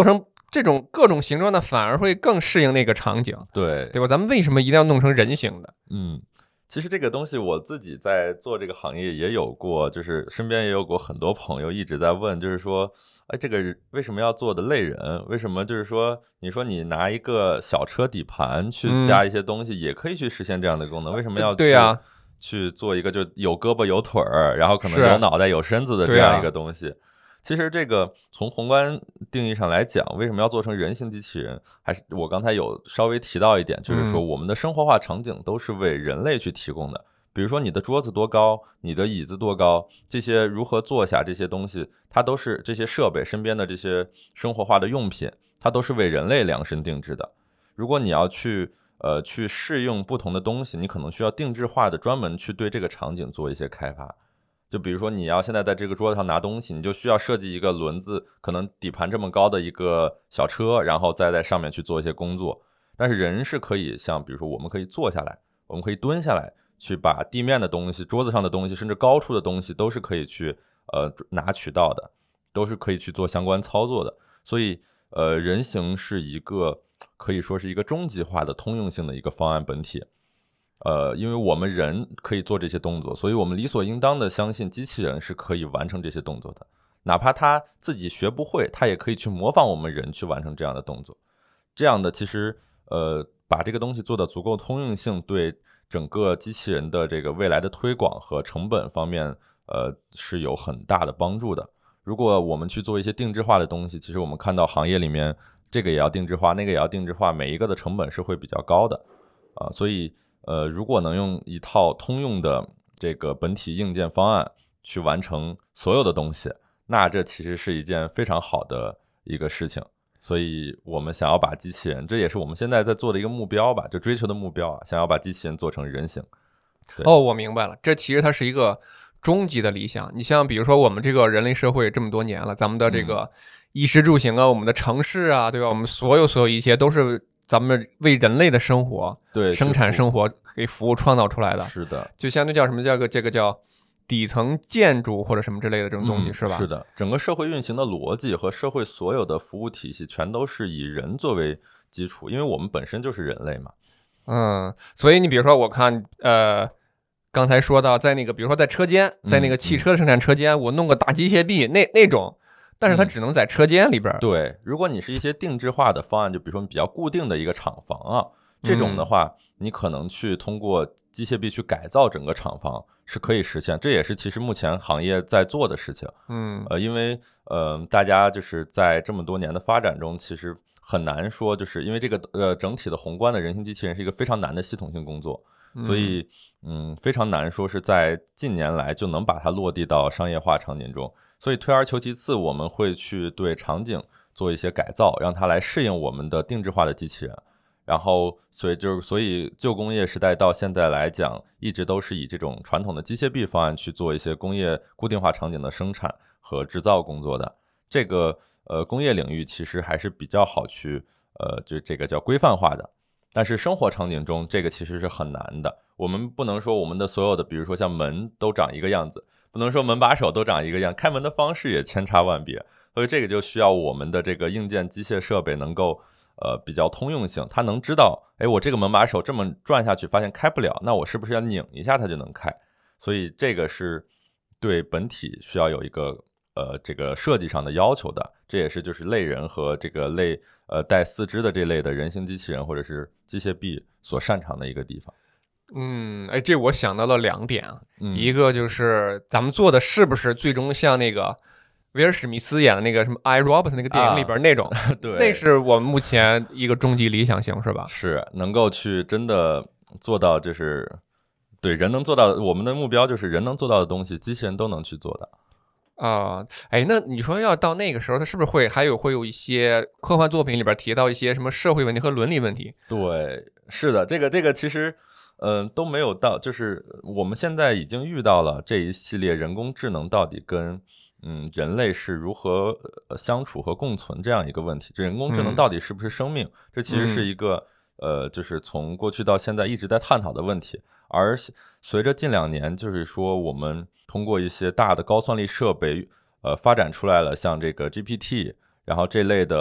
这种各种形状的反而会更适应那个场景， 对对吧？咱们为什么一定要弄成人形的？ 其实这个东西我自己在做这个行业也有过，就是身边也有过很多朋友一直在问，就是说，哎，这个为什么要做的类人？为什么就是说，你说你拿一个小车底盘去加一些东西，也可以去实现这样的功能，为什么要对呀？ 去做一个就有胳膊有腿儿，然后可能有脑袋有身子的这样一个东西？其实这个从宏观定义上来讲，为什么要做成人形机器人？还是我刚才有稍微提到一点，就是说我们的生活化场景都是为人类去提供的。比如说你的桌子多高，你的椅子多高，这些如何坐下这些东西，它都是这些设备身边的这些生活化的用品，它都是为人类量身定制的。如果你要去适用不同的东西，你可能需要定制化的专门去对这个场景做一些开发。就比如说你要现在在这个桌子上拿东西，你就需要设计一个轮子，可能底盘这么高的一个小车，然后再在上面去做一些工作。但是人是可以像比如说我们可以坐下来，我们可以蹲下来，去把地面的东西、桌子上的东西，甚至高处的东西都是可以去拿取到的，都是可以去做相关操作的。所以人形是一个可以说是一个终极化的通用性的一个方案本体。因为我们人可以做这些动作，所以我们理所应当的相信机器人是可以完成这些动作的，哪怕他自己学不会，他也可以去模仿我们人去完成这样的动作。这样的其实把这个东西做到足够通用性，对整个机器人的这个未来的推广和成本方面是有很大的帮助的。如果我们去做一些定制化的东西，其实我们看到行业里面这个也要定制化，那个也要定制化，每一个的成本是会比较高的所以如果能用一套通用的这个本体硬件方案去完成所有的东西，那这其实是一件非常好的一个事情。所以我们想要把机器人，这也是我们现在在做的一个目标吧，就追求的目标啊，想要把机器人做成人形。 我明白了，这其实它是一个终极的理想。你像比如说我们这个人类社会这么多年了，咱们的这个衣食住行啊，我们的城市啊，对吧？我们所有一切都是咱们为人类的生活、 对生产生活给服务创造出来的。 是的， 就相对叫什么这个叫底层建筑或者什么之类的这种东西，是吧？ 是的，整个社会运行的逻辑和社会所有的服务体系全都是以人作为基础，因为我们本身就是人类嘛。 所以你比如说我看刚才说到在那个比如说在车间，在那个汽车生产车间，我弄个大机械臂那种，但是它只能在车间里边。 对，如果你是一些定制化的方案，就比如说比较固定的一个厂房啊，这种的话你可能去通过机械臂去改造整个厂房是可以实现，这也是其实目前行业在做的事情。因为大家就是在这么多年的发展中，其实很难说，就是因为这个整体的宏观的人形机器人是一个非常难的系统性工作，所以非常难说是在近年来就能把它落地到商业化场景中。所以退而求其次，我们会去对场景做一些改造，让它来适应我们的定制化的机器人。然后所以旧工业时代到现在来讲，一直都是以这种传统的机械臂方案去做一些工业固定化场景的生产和制造工作的。这个工业领域其实还是比较好去就这个叫规范化的。但是生活场景中这个其实是很难的，我们不能说我们的所有的比如说像门都长一个样子，不能说门把手都长一个样，开门的方式也千差万别，所以这个就需要我们的这个硬件机械设备能够比较通用性，它能知道我这个门把手这么转下去发现开不了，那我是不是要拧一下它就能开。所以这个是对本体需要有一个这个设计上的要求的，这也是就是类人和这个类带四肢的这类的人形机器人或者是机械臂所擅长的一个地方。 这我想到了2点啊，一个就是咱们做的是不是最终像那个威尔史密斯演的那个什么 I Robot 那个电影里边那种， 对， 那是我们目前一个终极理想型，是吧？ 是能够去真的做到，就是对人能做到，我们的目标就是人能做到的东西，机器人都能去做的。 那你说要到那个时候，它是不是会有一些科幻作品里边提到一些什么社会问题和伦理问题？ 对，是的，这个其实都没有到，就是我们现在已经遇到了这一系列人工智能到底跟人类是如何相处和共存这样一个问题，这人工智能到底是不是生命，这其实是一个就是从过去到现在一直在探讨的问题。而随着近2年，就是说我们通过一些大的高算力设备发展出来了像这个 GPT， 然后这类的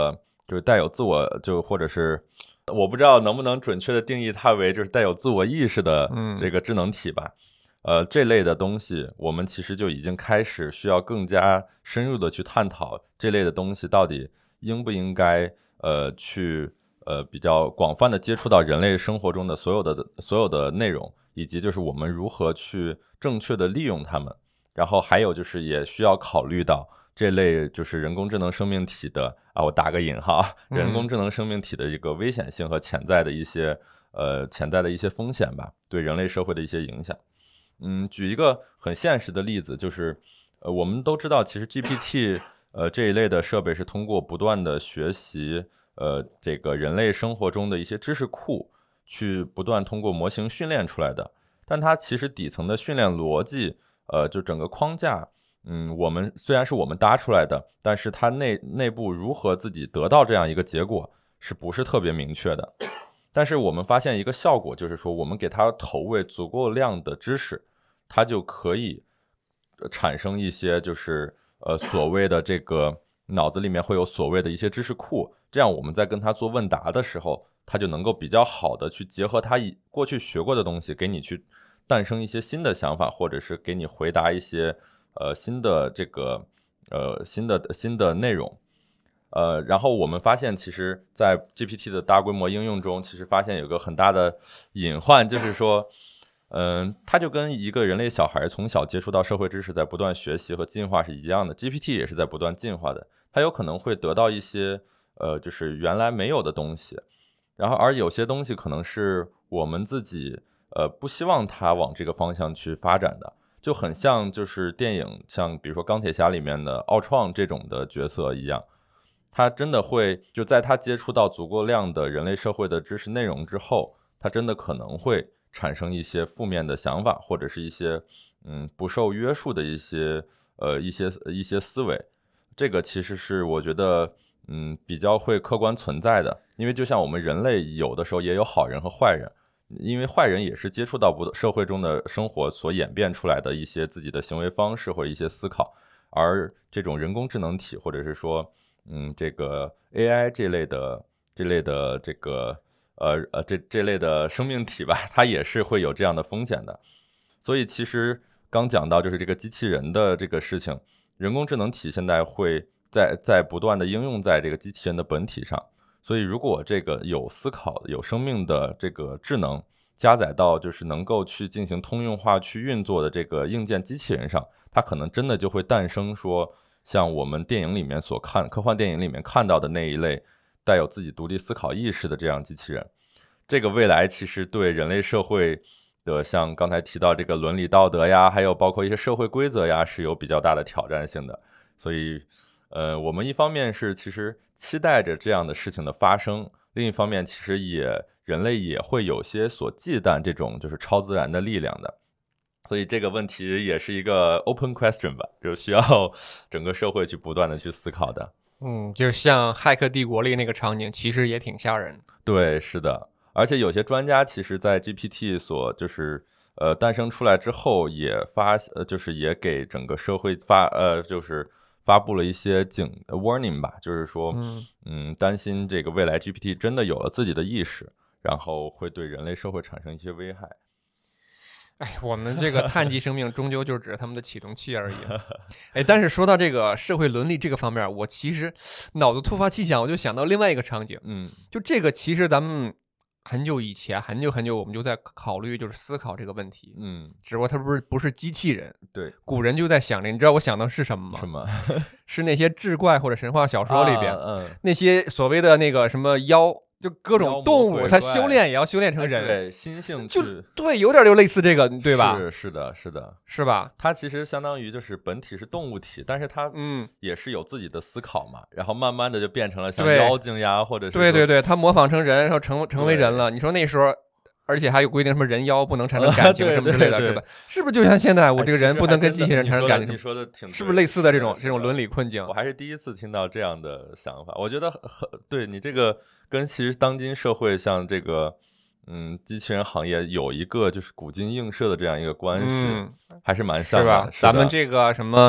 就是带有自我，就或者是我不知道能不能准确的定义它为就是带有自我意识的这个智能体吧。这类的东西，我们其实就已经开始需要更加深入的去探讨这类的东西到底应不应该去比较广泛的接触到人类生活中的所有的内容，以及就是我们如何去正确的利用它们。然后还有就是也需要考虑到这类就是人工智能生命体的我打个引号，人工智能生命体的一个危险性和潜在的一些风险吧，对人类社会的一些影响。举一个很现实的例子，就是我们都知道，其实 GPT 这一类的设备是通过不断的学习这个人类生活中的一些知识库，去不断通过模型训练出来的。但它其实底层的训练逻辑，就整个框架，我们虽然是我们搭出来的，但是它内部如何自己得到这样一个结果，是不是特别明确的？但是我们发现一个效果，就是说我们给它投喂足够量的知识，它就可以产生一些就是所谓的这个脑子里面会有所谓的一些知识库，这样我们在跟它做问答的时候，它就能够比较好的去结合它过去学过的东西，给你去诞生一些新的想法，或者是给你回答一些新的这个新的内容。然后我们发现，其实，在 GPT 的大规模应用中，其实发现有个很大的隐患，就是说，它就跟一个人类小孩从小接触到社会知识，在不断学习和进化是一样的 ，GPT 也是在不断进化的。它有可能会得到一些就是原来没有的东西，然后而有些东西可能是我们自己不希望它往这个方向去发展的，就很像就是电影，像比如说钢铁侠里面的奥创这种的角色一样。他真的会就在他接触到足够量的人类社会的知识内容之后，他真的可能会产生一些负面的想法，或者是一些不受约束的一些思维。这个其实是我觉得比较会客观存在的，因为就像我们人类有的时候也有好人和坏人，因为坏人也是接触到社会中的生活所演变出来的一些自己的行为方式或者一些思考，而这种人工智能体或者是说这个 AI 这类的这个这类的生命体吧，它也是会有这样的风险的。所以其实刚讲到就是这个机器人的这个事情，人工智能体现在会在不断的应用在这个机器人的本体上。所以如果这个有思考有生命的这个智能加载到就是能够去进行通用化去运作的这个硬件机器人上，它可能真的就会诞生说像我们电影里面科幻电影里面看到的那一类带有自己独立思考意识的这样机器人。这个未来其实对人类社会的像刚才提到这个伦理道德呀，还有包括一些社会规则呀，是有比较大的挑战性的。所以我们一方面是其实期待着这样的事情的发生，另一方面其实人类也会有些所忌惮这种就是超自然的力量的。所以这个问题也是一个 open question 吧，就需要整个社会去不断的去思考的。 就像《骇客帝国》里那个场景，其实也挺吓人。 对，是的。而且有些专家其实在 GPT 所就是诞生出来之后就是也给整个社会就是发布了一些warning 吧，就是说担心这个未来 GPT 真的有了自己的意识，然后会对人类社会产生一些危害。 我们这个碳基生命终究就只是他们的启动器而已。但是说到这个社会伦理这个方面，我其实脑子突发奇想，我就想到另外一个场景。就这个其实咱们很久以前很久我们就在考虑就是思考这个问题。只不过它不是机器人。 对， 古人就在想着，你知道我想到是什么吗？ 什么？ 是那些志怪或者神话小说里边那些所谓的那个什么妖，就各种动物，它修炼也要修炼成人。 对，心性就对，有点就类似这个，对吧？ 是的， 是吧？ 它其实相当于就是本体是动物体，但是它也是有自己的思考嘛，然后慢慢的就变成了像妖精呀，或者是对，它模仿成人，然后成为人了。你说那时候。而且还有规定什么人妖不能产生感情什么之类的，是吧？是不是就像现在我这个人不能跟机器人产生感情？ 你说的挺是不是类似的这种伦理困境？ 我还是第一次听到这样的想法，我觉得对你这个跟其实当今社会像这个机器人行业有一个就是古今映射的这样一个关系，还是蛮像的， 是吧？咱们这个什么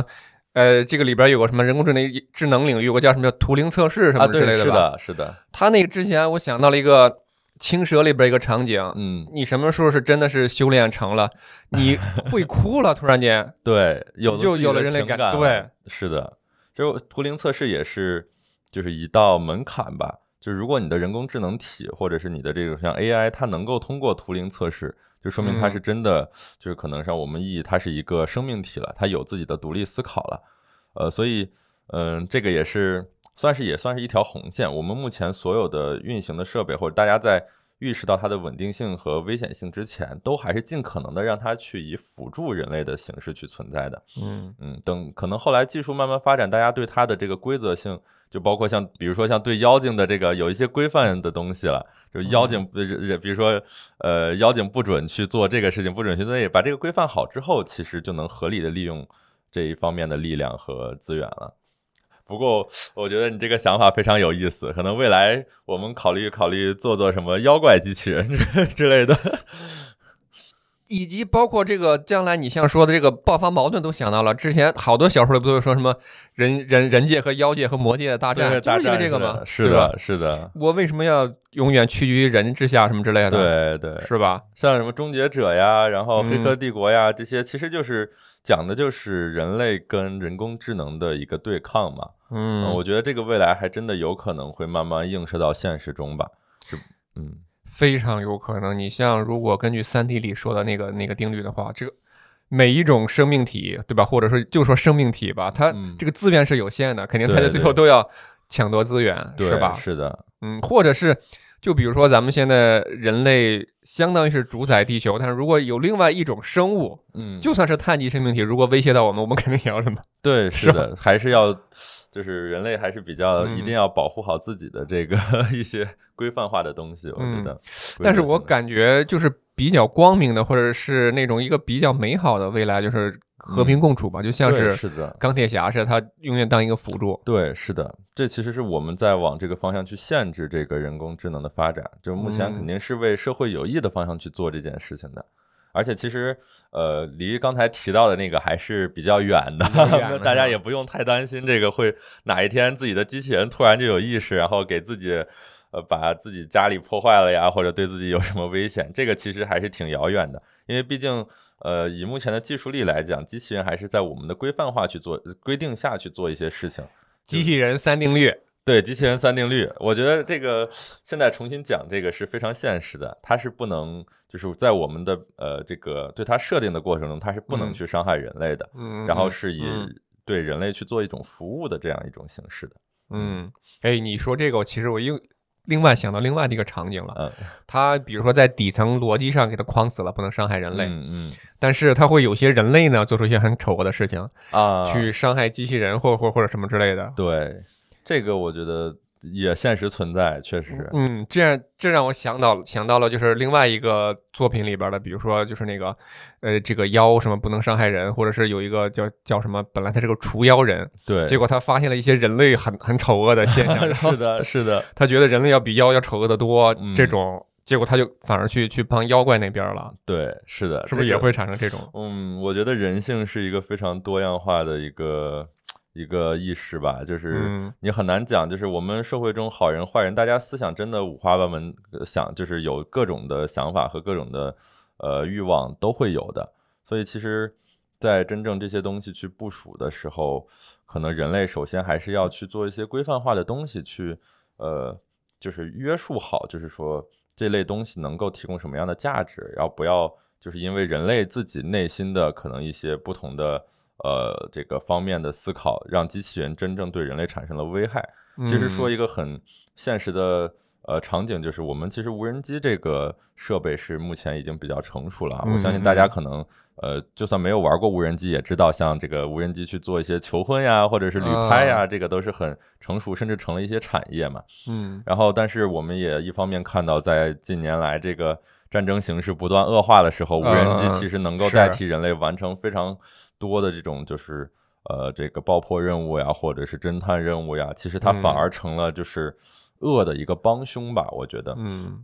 这个里边有个什么人工智能领域，有个叫什么叫图灵测试什么之类的吧？ 是的，是的。 他那个之前我想到了一个青蛇里边一个场景，你什么时候是真的是修炼成了，你会哭了，突然间， 对， 就有了人类感， 对， 是的，就图灵测试也是，就是一道门槛吧。就是如果你的人工智能体或者是你的这种像 AI， 它能够通过图灵测试，就说明它是真的，就是可能让我们意义它是一个生命体了，它有自己的独立思考了。所以这个也算是一条红线。我们目前所有的运行的设备，或者大家在预示到它的稳定性和危险性之前，都还是尽可能的让它去以辅助人类的形式去存在的。等可能后来技术慢慢发展，大家对它的这个规则性，就包括比如说像对妖精的这个有一些规范的东西了，就妖精，比如说妖精不准去做这个事情，不准去做那个，把这个规范好之后，其实就能合理的利用这一方面的力量和资源了。不过我觉得你这个想法非常有意思，可能未来我们考虑做什么妖怪机器人之类的， 以及包括这个将来你像说的这个爆发矛盾都想到了。之前好多小说里不都会说什么人界和妖界和魔界的大战，就是因为这个嘛， 是的，是的。 我为什么要永远屈居于人之下什么之类的？对， 是吧？ 像什么终结者呀，然后黑客帝国呀，这些其实就是讲的就是人类跟人工智能的一个对抗嘛。我觉得这个未来还真的有可能会慢慢映射到现实中吧。 非常有可能。你像如果根据3D 里说的那个定律的话，这个每一种生命体，对吧？或者说就说生命体吧，它这个资源是有限的，肯定它最后都要抢夺资源，是吧？ 是的。 或者是就比如说咱们现在人类相当于是主宰地球，但是如果有另外一种生物，就算是碳基生命体，如果威胁到我们肯定也要什么？ 对，是的，还是要。就是人类还是比较一定要保护好自己的这个一些规范化的东西，我觉得。 但是我感觉就是比较光明的，或者是那种一个比较美好的未来，就是和平共处吧，就像是钢铁侠似的，他永远当一个辅助。 对，是的，这其实是我们在往这个方向去限制这个人工智能的发展，就目前肯定是为社会有益的方向去做这件事情的。而且其实，离刚才提到的那个还是比较远的，大家也不用太担心这个会哪一天自己的机器人突然就有意识，然后给自己，把自己家里破坏了呀，或者对自己有什么危险，这个其实还是挺遥远的，因为毕竟，以目前的技术力来讲，机器人还是在我们的规范化去做规定下去做一些事情。 机器人3定律。 对，机器人3定律，我觉得这个现在重新讲这个是非常现实的，它是不能就是在我们的这个对它设定的过程中，它是不能去伤害人类的，然后是以对人类去做一种服务的这样一种形式的。 你说这个，其实我又另外想到另外的一个场景了，它比如说在底层逻辑上给它框死了，不能伤害人类，但是它会有些人类呢做出一些很丑恶的事情去伤害机器人或者什么之类的。 对。这个我觉得也现实存在，确实。 这让我想到了，就是另外一个作品里边的，比如说就是那个，这个妖什么不能伤害人，或者是有一个叫什么，本来他是个除妖人， 对， 结果他发现了一些人类很丑恶的现象， 是的， 他觉得人类要比妖要丑恶的多，这种结果他就反而去帮妖怪那边了。 对，是的， 是不是也会产生这种？ 我觉得人性是一个非常多样化的一个意识吧，就是你很难讲，就是我们社会中好人坏人，大家思想真的五花八门，就是有各种的想法和各种的欲望都会有的，所以其实在真正这些东西去部署的时候，可能人类首先还是要去做一些规范化的东西去就是约束好，就是说这类东西能够提供什么样的价值，然后不要就是因为人类自己内心的可能一些不同的这个方面的思考，让机器人真正对人类产生了危害。其实说一个很现实的场景，就是我们其实无人机这个设备是目前已经比较成熟了。我相信大家可能就算没有玩过无人机，也知道像这个无人机去做一些求婚呀，或者是旅拍呀，这个都是很成熟，甚至成了一些产业嘛。然后但是我们也一方面看到，在近年来这个战争形势不断恶化的时候，无人机其实能够代替人类完成非常多的这种就是这个爆破任务呀，或者是侦探任务呀，其实它反而成了就是恶的一个帮凶吧，我觉得。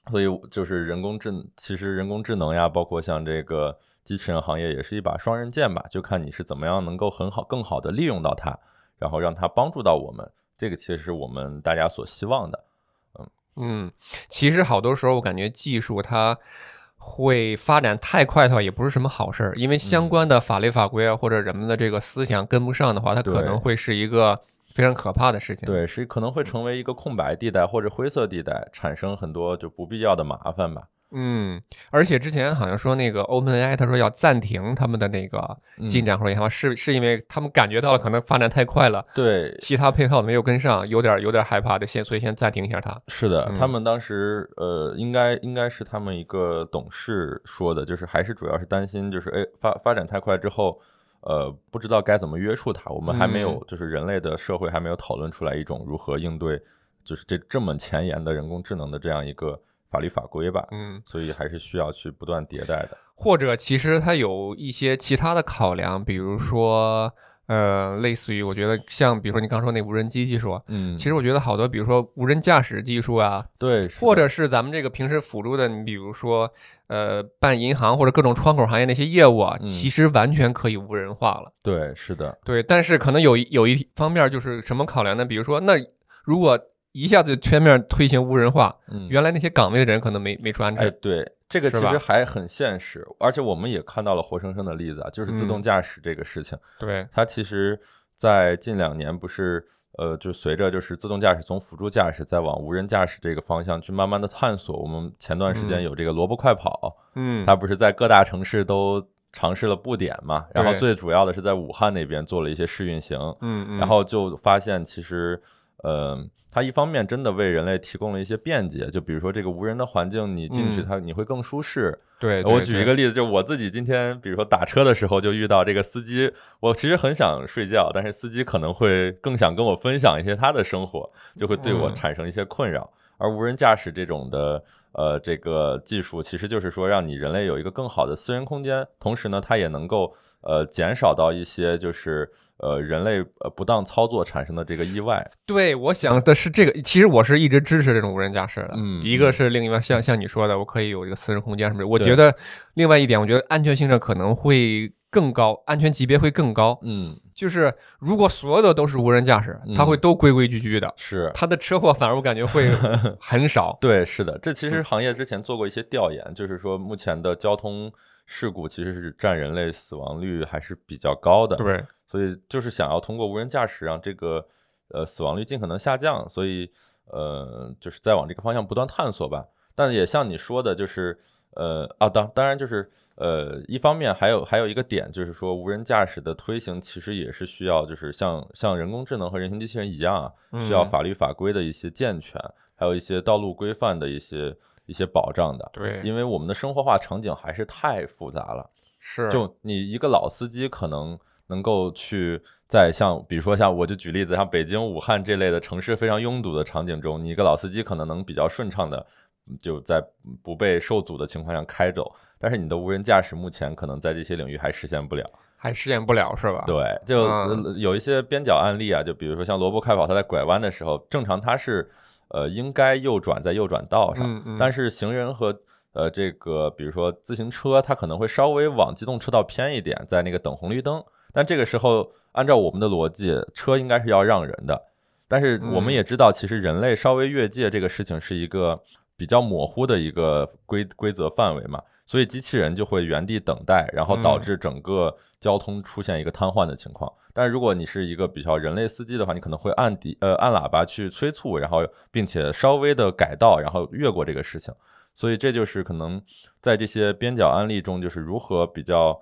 所以就是其实人工智能呀，包括像这个机器人行业也是一把双刃剑吧，就看你是怎么样能够更好的利用到它，然后让它帮助到我们，这个其实是我们大家所希望的。 其实好多时候我感觉技术它会发展太快的话，也不是什么好事儿，因为相关的法律法规啊，或者人们的这个思想跟不上的话，它可能会是一个非常可怕的事情。 对，可能会成为一个空白地带或者灰色地带，产生很多就不必要的麻烦吧。 而且之前好像说那个 OpenAI 他说要暂停他们的那个进展或者研发，是因为他们感觉到了可能发展太快了， 对， 其他配套没有跟上，有点害怕的，所以先暂停一下它。 是的，他们当时应该是他们一个董事说的，就是还是主要是担心就是发展太快之后，不知道该怎么约束它，我们还没有就是人类的社会还没有讨论出来一种如何应对就是这么前沿的人工智能的这样一个法律法规吧，所以还是需要去不断迭代的。 或者其实它有一些其他的考量，比如说类似于我觉得像比如说你刚说那无人机技术，其实我觉得好多比如说无人驾驶技术啊， 对， 或者是咱们这个平时辅助的，你比如说办银行或者各种窗口行业那些业务啊，其实完全可以无人化了。 对，是的， 对，但是可能有一方面就是什么考量呢？比如说那如果一下子全面推行无人化，原来那些岗位的人可能没处安置。 对，这个其实还很现实，而且我们也看到了活生生的例子啊，就是自动驾驶这个事情。 对， 它其实在近2年不是就随着就是自动驾驶从辅助驾驶再往无人驾驶这个方向去慢慢的探索。我们前段时间有这个萝卜快跑，它不是在各大城市都尝试了布点嘛，然后最主要的是在武汉那边做了一些试运行，然后就发现其实它一方面真的为人类提供了一些便捷，就比如说这个无人的环境，你进去你会更舒适。 对， 我举一个例子，就我自己今天比如说打车的时候就遇到这个司机，我其实很想睡觉，但是司机可能会更想跟我分享一些他的生活，就会对我产生一些困扰。而无人驾驶这种的这个技术，其实就是说让你人类有一个更好的私人空间，同时呢，它也能够减少到一些就是人类不当操作产生的这个意外。 对，我想的是这个，其实我是一直支持这种无人驾驶的。一个是另外像你说的，我可以有这个私人空间什么的。我觉得另外一点，我觉得安全性上可能会更高，安全级别会更高。就是如果所有的都是无人驾驶，它会都规规矩矩的， 是它的车祸反而我感觉会很少。 对，是的，这其实行业之前做过一些调研，就是说目前的交通事故其实是占人类死亡率还是比较高的。 对， 所以就是想要通过无人驾驶让这个死亡率尽可能下降，所以就是再往这个方向不断探索吧。但也像你说的，就是当然就是一方面还有一个点，就是说无人驾驶的推行其实也是需要就是像人工智能和人形机器人一样啊，需要法律法规的一些健全，还有一些道路规范的一些保障的。 对， 因为我们的生活化场景还是太复杂了。 是， 就你一个老司机可能够去比如说像我就举例子，像北京、武汉这类的城市非常拥堵的场景中，你一个老司机可能比较顺畅的就在不被受阻的情况下开走，但是你的无人驾驶目前可能在这些领域还实现不了， 是吧？ 对，就有一些边角案例啊，就比如说像萝卜快跑，它在拐弯的时候，正常它是应该右转在右转道上，但是行人和这个比如说自行车，它可能会稍微往机动车道偏一点，在那个等红绿灯。但这个时候，按照我们的逻辑，车应该是要让人的。但是我们也知道，其实人类稍微越界这个事情是一个比较模糊的一个规则范围嘛，所以机器人就会原地等待，然后导致整个交通出现一个瘫痪的情况。但如果你是一个比较人类司机的话，你可能会按喇叭去催促，然后并且稍微的改道，然后越过这个事情。所以这就是可能在这些边角案例中，就是如何比较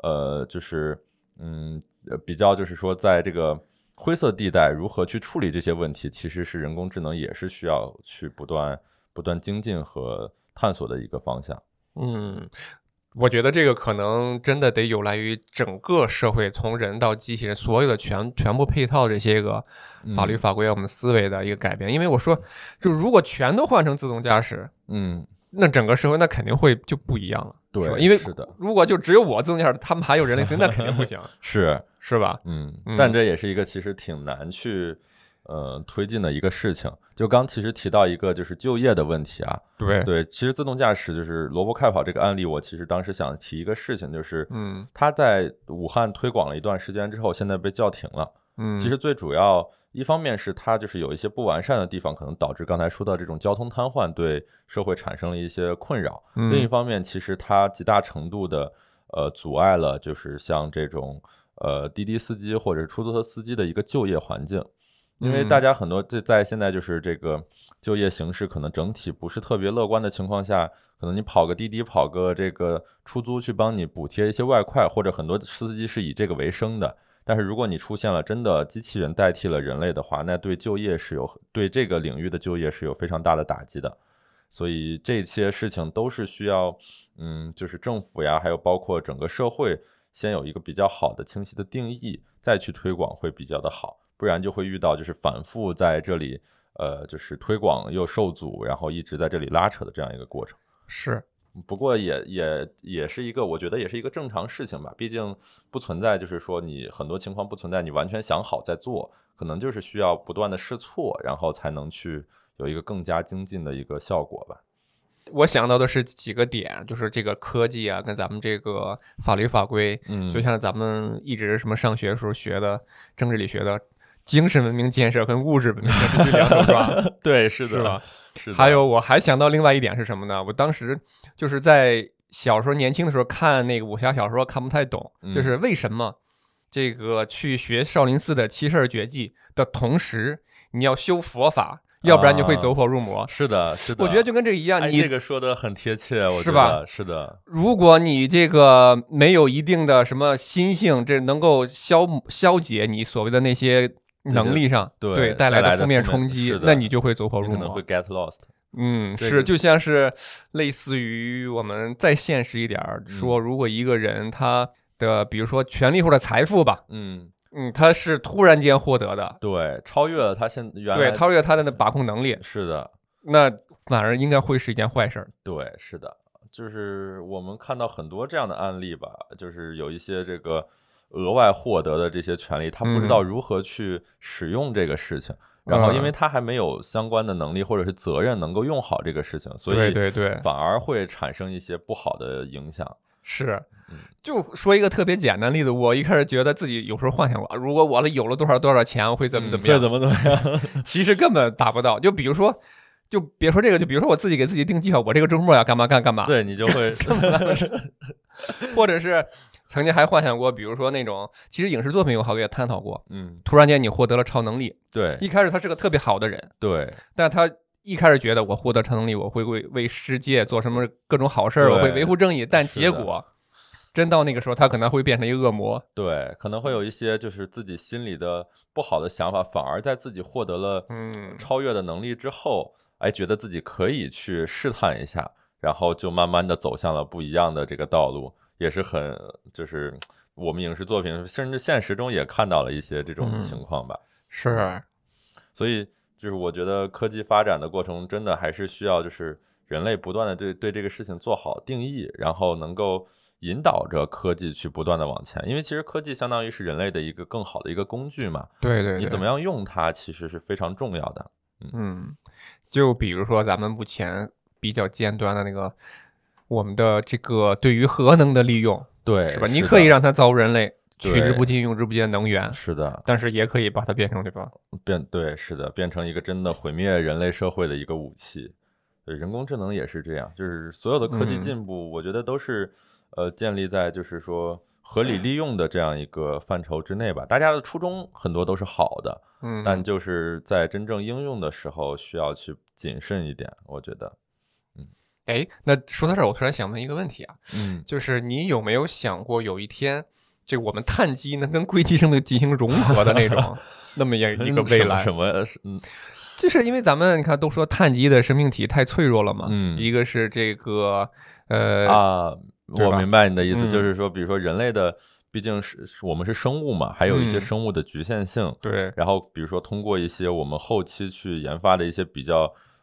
比较就是说在这个灰色地带如何去处理这些问题，其实是人工智能也是需要去不断精进和探索的一个方向。 我觉得这个可能真的得有赖于整个社会，从人到机器人所有的全部配套这些个法律法规我们思维的一个改变。因为我说就如果全都换成自动驾驶，那整个社会那肯定会就不一样了。 对， 因为是的， 如果就只有我自动驾驶，他们还有人类司机，那肯定不行。 是吧？ 但这也是一个其实挺难去推进的一个事情。就刚其实提到一个就是就业的问题啊，对，其实自动驾驶就是萝卜快跑这个案例，我其实当时想提一个事情，就是它在武汉推广了一段时间之后，现在被叫停了。其实最主要一方面是它就是有一些不完善的地方，可能导致刚才说到这种交通瘫痪对社会产生了一些困扰。另一方面，其实它极大程度的阻碍了就是像这种滴滴司机或者出租车司机的一个就业环境。因为大家很多在现在就是这个就业形势可能整体不是特别乐观的情况下，可能你跑个滴滴跑个这个出租去帮你补贴一些外快，或者很多司机是以这个为生的。但是如果你出现了真的机器人代替了人类的话，那对这个领域的就业是有非常大的打击的。所以这些事情都是需要就是政府呀，还有包括整个社会先有一个比较好的清晰的定义，再去推广会比较的好。不然就会遇到就是反复在这里就是推广又受阻，然后一直在这里拉扯的这样一个过程。 是， 不过也是一个我觉得也是一个正常事情吧，毕竟不存在就是说你很多情况不存在你完全想好再做，可能就是需要不断的试错，然后才能去有一个更加精进的一个效果吧。 我想到的是几个点，就是这个科技啊，跟咱们这个法律法规，就像咱们一直什么上学的时候学的政治里学的。精神文明建设跟物质文明建设必须两手抓。 对，是的， 是吧？ 是的。 还有我还想到另外一点是什么呢？我当时就是在小时候年轻的时候看那个武侠小说看不太懂，就是为什么这个去学少林寺的七十二绝技的同时，你要修佛法，要不然就会走火入魔。 是的，是的。 我觉得就跟这个一样，你这个说的很贴切，我觉得是吧？ 是的。 如果你这个没有一定的什么心性，这能够消解你所谓的那些能力上对带来的负面冲击，那你就会走火入魔， 可能会 get lost。 是，就像是类似于我们再现实一点说，如果一个人他的比如说权力或者财富吧，他是突然间获得的， 对，超越了他原来对超越他的把控能力， 是的， 那反而应该会是一件坏事。 对，是的，就是我们看到很多这样的案例吧，就是有一些这个额外获得的这些权利，他不知道如何去使用这个事情，然后因为他还没有相关的能力或者是责任能够用好这个事情，所以反而会产生一些不好的影响。 是，就说一个特别简单的例子，我一开始觉得自己有时候幻想过，如果我有了多少钱，我会怎么样， 会怎么样， 其实根本达不到。就比如说，就别说这个，就比如说我自己给自己定计划，我这个周末要干嘛干嘛， 对你就会或者是曾经还幻想过，比如说那种，其实影视作品有好多也探讨过，突然间你获得了超能力， 对， 一开始他是个特别好的人， 对， 但他一开始觉得我获得超能力，我会为世界做什么各种好事，我会维护正义，但结果真到那个时候，他可能会变成一个恶魔。 对，可能会有一些就是自己心里的不好的想法，反而在自己获得了超越的能力之后，觉得自己可以去试探一下，然后就慢慢的走向了不一样的这个道路，也是很就是我们影视作品甚至现实中也看到了一些这种情况吧。 是， 所以就是我觉得科技发展的过程真的还是需要就是人类不断的对这个事情做好定义，然后能够引导着科技去不断的往前，因为其实科技相当于是人类的一个更好的一个工具嘛。 对， 你怎么样用它其实是非常重要的。 就比如说咱们目前比较尖端的那个我们的这个对于核能的利用， 对， 是吧？你可以让它造物人类取之不尽用之不竭的能源， 是的， 但是也可以把它变成，对吧？ 对，是的，变成一个真的毁灭人类社会的一个武器。对，人工智能也是这样，就是所有的科技进步，我觉得都是建立在就是说合理利用的这样一个范畴之内吧。大家的初衷很多都是好的，但就是在真正应用的时候需要去谨慎一点，我觉得。 那说到这儿，我突然想问一个问题啊，就是你有没有想过有一天，这个我们碳基能跟硅基生命进行融合的那种，那么一个未来？ 什么？ 就是因为咱们你看都说碳基的生命体太脆弱了嘛，一个是这个我明白你的意思，就是说，比如说人类的，毕竟是我们是生物嘛，还有一些生物的局限性， 对。 然后比如说通过一些我们后期去研发的一些比较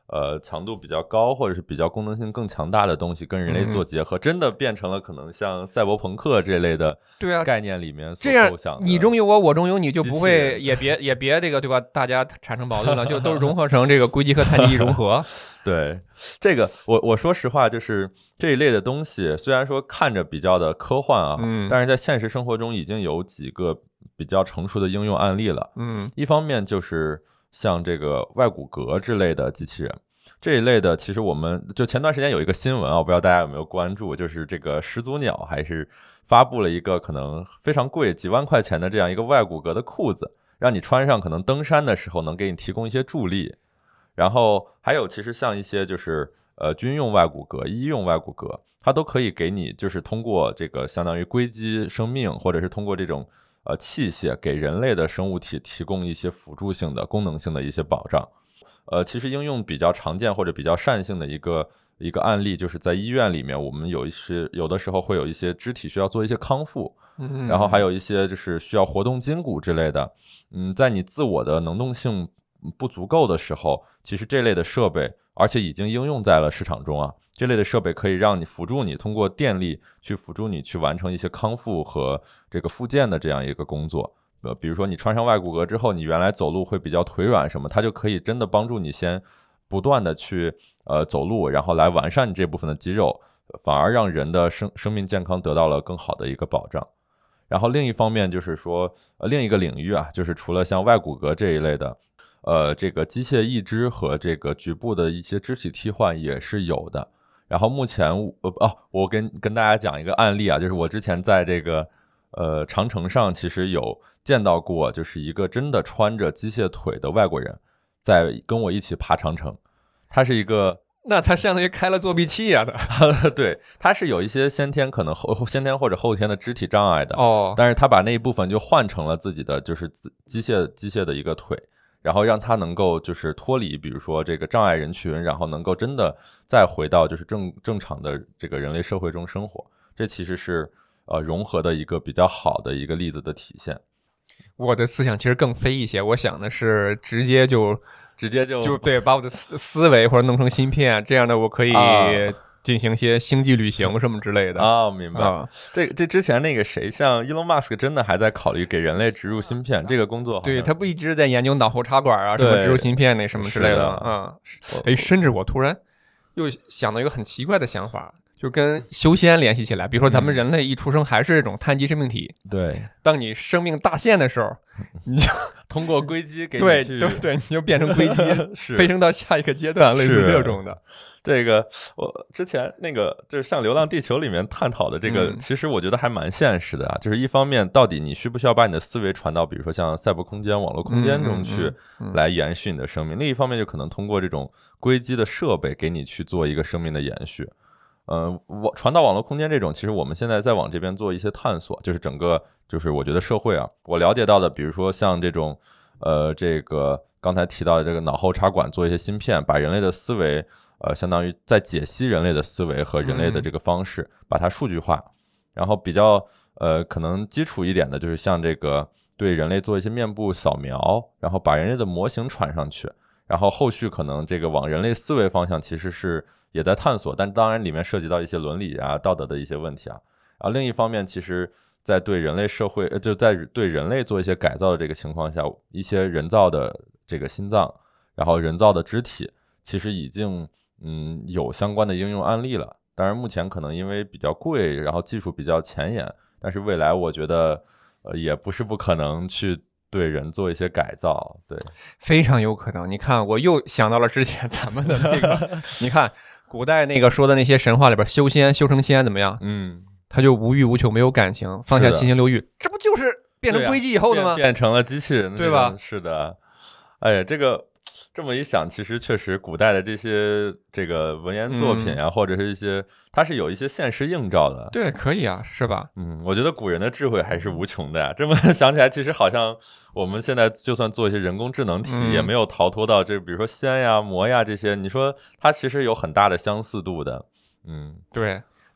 强度比较高或者是比较功能性更强大的东西跟人类做结合，真的变成了可能像赛博朋克这类的概念里面所构想的。 你中有我，我中有你，就不会也别这个对吧？大家产生矛盾了，就都融合成这个硅基和碳基融合。 对，这个我说实话，就是这一类的东西，虽然说看着比较的科幻啊，但是在现实生活中已经有几个比较成熟的应用案例了。一方面就是像这个外骨骼之类的机器人，这一类的，其实我们就前段时间有一个新闻啊，我不知道大家有没有关注，就是这个始祖鸟还是发布了一个可能非常贵几万块钱的这样一个外骨骼的裤子，让你穿上可能登山的时候能给你提供一些助力。然后还有其实像一些就是军用外骨骼、医用外骨骼，它都可以给你就是通过这个相当于硅基生命，或者是通过这种器械给人类的生物体提供一些辅助性的功能性的一些保障。其实应用比较常见或者比较善性的一个案例，就是在医院里面，我们有的时候会有一些肢体需要做一些康复，然后还有一些就是需要活动筋骨之类的。在你自我的能动性不足够的时候，其实这类的设备，而且已经应用在了市场中啊。这类的设备可以让你辅助你通过电力去辅助你去完成一些康复和这个复健的这样一个工作。比如说你穿上外骨骼之后，你原来走路会比较腿软什么，它就可以真的帮助你先不断的去走路，然后来完善你这部分的肌肉，反而让人的生命健康得到了更好的一个保障。然后另一方面就是说另一个领域啊，就是除了像外骨骼这一类的这个机械义肢和这个局部的一些肢体替换也是有的。然后目前我跟大家讲一个案例啊，就是我之前在这个长城上其实有见到过，就是一个真的穿着机械腿的外国人在跟我一起爬长城。他是一个， 那他相当于开了作弊器啊的对，他是有一些先天或者后天的肢体障碍的哦， 但是他把那一部分就换成了自己的就是机械的一个腿，然后让他能够就是脱离比如说这个障碍人群，然后能够真的再回到就是正常的这个人类社会中生活。这其实是融合的一个比较好的一个例子的体现。 我的思想其实更飞一些，我想的是直接就对，把我的思维或者弄成芯片，这样的我可以进行一些星际旅行什么之类的明白这之前那个谁，像 Elon Musk 真的还在考虑给人类植入芯片这个工作。 对，他不一直在研究脑后插管啊，什么植入芯片那什么之类的甚至我突然又想到一个很奇怪的想法，就跟修仙联系起来。比如说咱们人类一出生还是这种碳基生命体， 对， 当你生命大限的时候，你就通过硅基给你去对，你就变成硅基飞升到下一个阶段，类似这种的。 这个我之前那个就是像《流浪地球》里面探讨的这个，其实我觉得还蛮现实的啊。就是一方面，到底你需不需要把你的思维传到比如说像赛博空间、网络空间中去来延续你的生命，另一方面就可能通过这种硅基的设备给你去做一个生命的延续。传到网络空间这种，其实我们现在在往这边做一些探索，就是整个就是我觉得社会啊，我了解到的，比如说像这种这个刚才提到的这个脑后插管做一些芯片，把人类的思维相当于在解析人类的思维和人类的这个方式，把它数据化。然后比较可能基础一点的就是像这个对人类做一些面部扫描，然后把人类的模型传上去，然后后续可能这个往人类思维方向其实是也在探索，但当然里面涉及到一些伦理啊、道德的一些问题啊。另一方面，其实在对人类社会就在对人类做一些改造的这个情况下，一些人造的这个心脏，然后人造的肢体，其实已经有相关的应用案例了。当然目前可能因为比较贵，然后技术比较前沿，但是未来我觉得也不是不可能去对人做一些改造。对， 非常有可能。你看我又想到了之前咱们的那个你看古代那个说的那些神话里边，修仙修成仙怎么样，他就无欲无求，没有感情，放下七情六欲，这不就是变成硅基以后的吗？ 变成了机器人， 对吧？ 是的。哎呀，这么一想，其实确实古代的这个文言作品啊，或者是一些它是有一些现实映照的。 对，可以啊，是吧？ 我觉得古人的智慧还是无穷的呀。这么想起来，其实好像我们现在就算做一些人工智能体，也没有逃脱到这，比如说仙呀、魔呀这些。你说它其实有很大的相似度的。 对。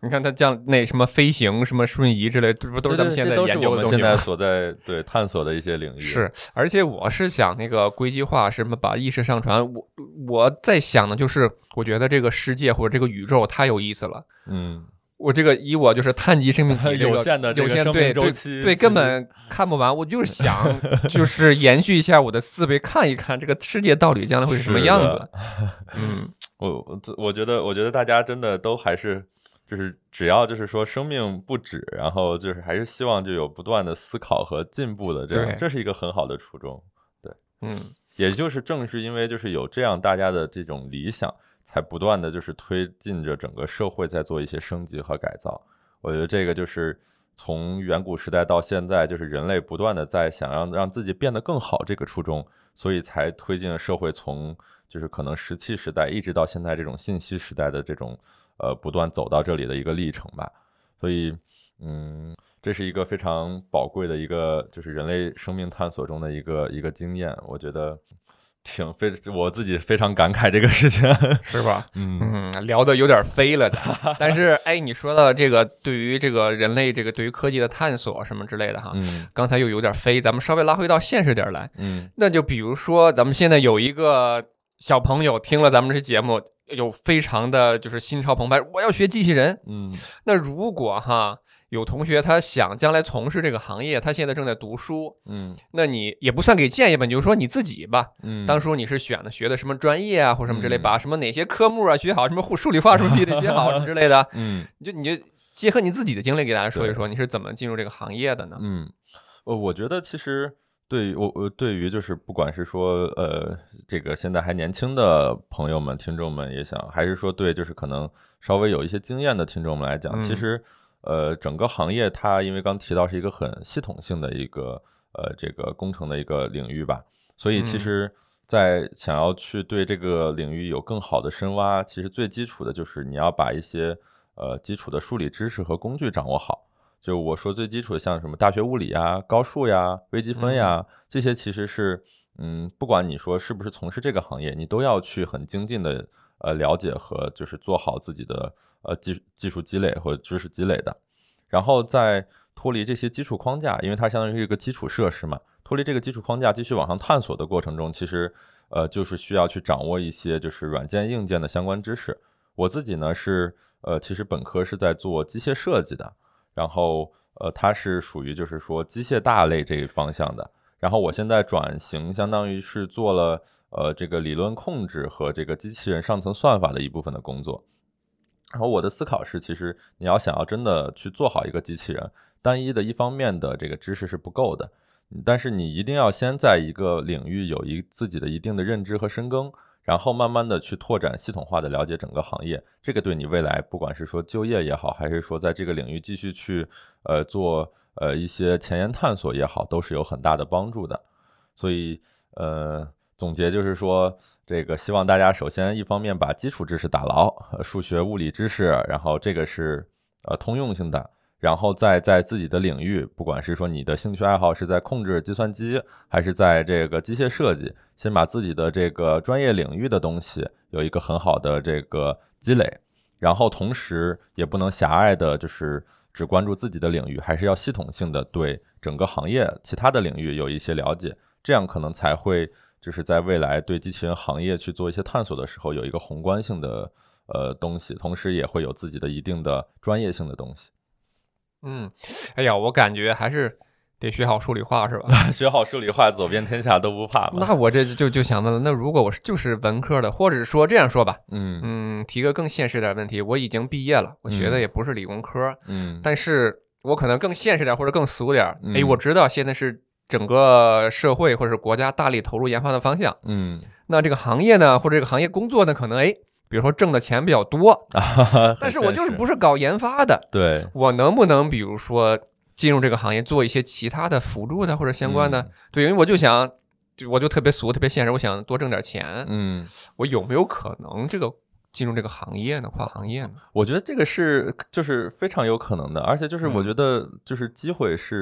你看它像那什么飞行、什么瞬移之类，这不都是咱们现在研究的东西吗？ 这都是我们现在所在探索的一些领域。 是，而且我是想那个硅基化，什么把意识上传。我在想的就是，我觉得这个世界或者这个宇宙太有意思了。我这个以我就是碳基生命体这个有限的这个生命周期， 对，根本看不完。我就是想，就是延续一下我的思维，看一看这个世界到底将来会是什么样子。 我觉得大家真的都还是就是只要就是说生命不止，然后就是还是希望就有不断的思考和进步的这样，这是一个很好的初衷。对，也就是正是因为就是有这样大家的这种理想，才不断的就是推进着整个社会在做一些升级和改造。我觉得这个就是从远古时代到现在，就是人类不断的在想让自己变得更好这个初衷，所以才推进了社会从就是可能石器时代一直到现在这种信息时代的这种不断走到这里的一个历程吧。所以这是一个非常宝贵的一个就是人类生命探索中的一个经验，我觉得我自己非常感慨这个事情， 是吧？聊的有点飞了的，但是你说到这个对于这个人类这个对于科技的探索什么之类的哈，刚才又有点飞，咱们稍微拉回到现实点来，那就比如说咱们现在有一个小朋友听了咱们这节目，有非常的就是心潮澎湃，我要学机器人。那如果有同学他想将来从事这个行业，他现在正在读书，那你也不算给建议吧，你就说你自己吧，当初你是学的什么专业啊，或什么之类，把什么哪些科目啊学好，什么数理化什么必须得学好什么之类的，你就结合你自己的经历给大家说一说，你是怎么进入这个行业的呢？ 我觉得其实对于就是不管是说这个现在还年轻的朋友们听众们也想，还是说对就是可能稍微有一些经验的听众们来讲，其实整个行业它因为刚提到是一个很系统性的一个这个工程的一个领域吧，所以其实在想要去对这个领域有更好的深挖，其实最基础的就是你要把一些基础的数理知识和工具掌握好。就我说最基础的像什么大学物理呀、高数呀、微积分呀，这些其实是不管你说是不是从事这个行业，你都要去很精进的了解和就是做好自己的技术积累和知识积累的。然后再脱离这些基础框架，因为它相当于一个基础设施嘛，脱离这个基础框架继续往上探索的过程中，其实就是需要去掌握一些就是软件硬件的相关知识。我自己呢是其实本科是在做机械设计的，然后它是属于就是说机械大类这一方向的，然后我现在转型相当于是做了这个理论控制和这个机器人上层算法的一部分的工作。然后我的思考是，其实你要想要真的去做好一个机器人，单一的一方面的这个知识是不够的，但是你一定要先在一个领域有自己的一定的认知和深耕，然后慢慢的去拓展系统化的了解整个行业，这个对你未来不管是说就业也好，还是说在这个领域继续去做一些前沿探索也好，都是有很大的帮助的。所以总结就是说，这个希望大家首先一方面把基础知识打牢，数学物理知识，然后这个是通用性的，然后再在自己的领域，不管是说你的兴趣爱好是在控制计算机，还是在这个机械设计，先把自己的这个专业领域的东西有一个很好的这个积累，然后同时也不能狭隘的就是只关注自己的领域，还是要系统性的对整个行业其他的领域有一些了解，这样可能才会就是在未来对机器人行业去做一些探索的时候有一个宏观性的东西，同时也会有自己的一定的专业性的东西。 哎呀，我感觉还是得学好数理化是吧？ 学好数理化，走遍天下都不怕嘛。 那我这就想问了，那如果我就是文科的，或者是说这样说吧，提个更现实点的问题，我已经毕业了，我学的也不是理工科，但是我可能更现实点或者更俗点，我知道现在是整个社会或者国家大力投入研发的方向，那这个行业呢，或者这个行业工作呢，可能比如说挣的钱比较多，但是我就是不是搞研发的， 对， 我能不能比如说进入这个行业做一些其他的辅助的或者相关的？对，因为我就特别俗特别现实，我想多挣点钱，我有没有可能这个进入这个行业呢？跨行业呢？ 我觉得这个就是非常有可能的，而且就是我觉得就是机会是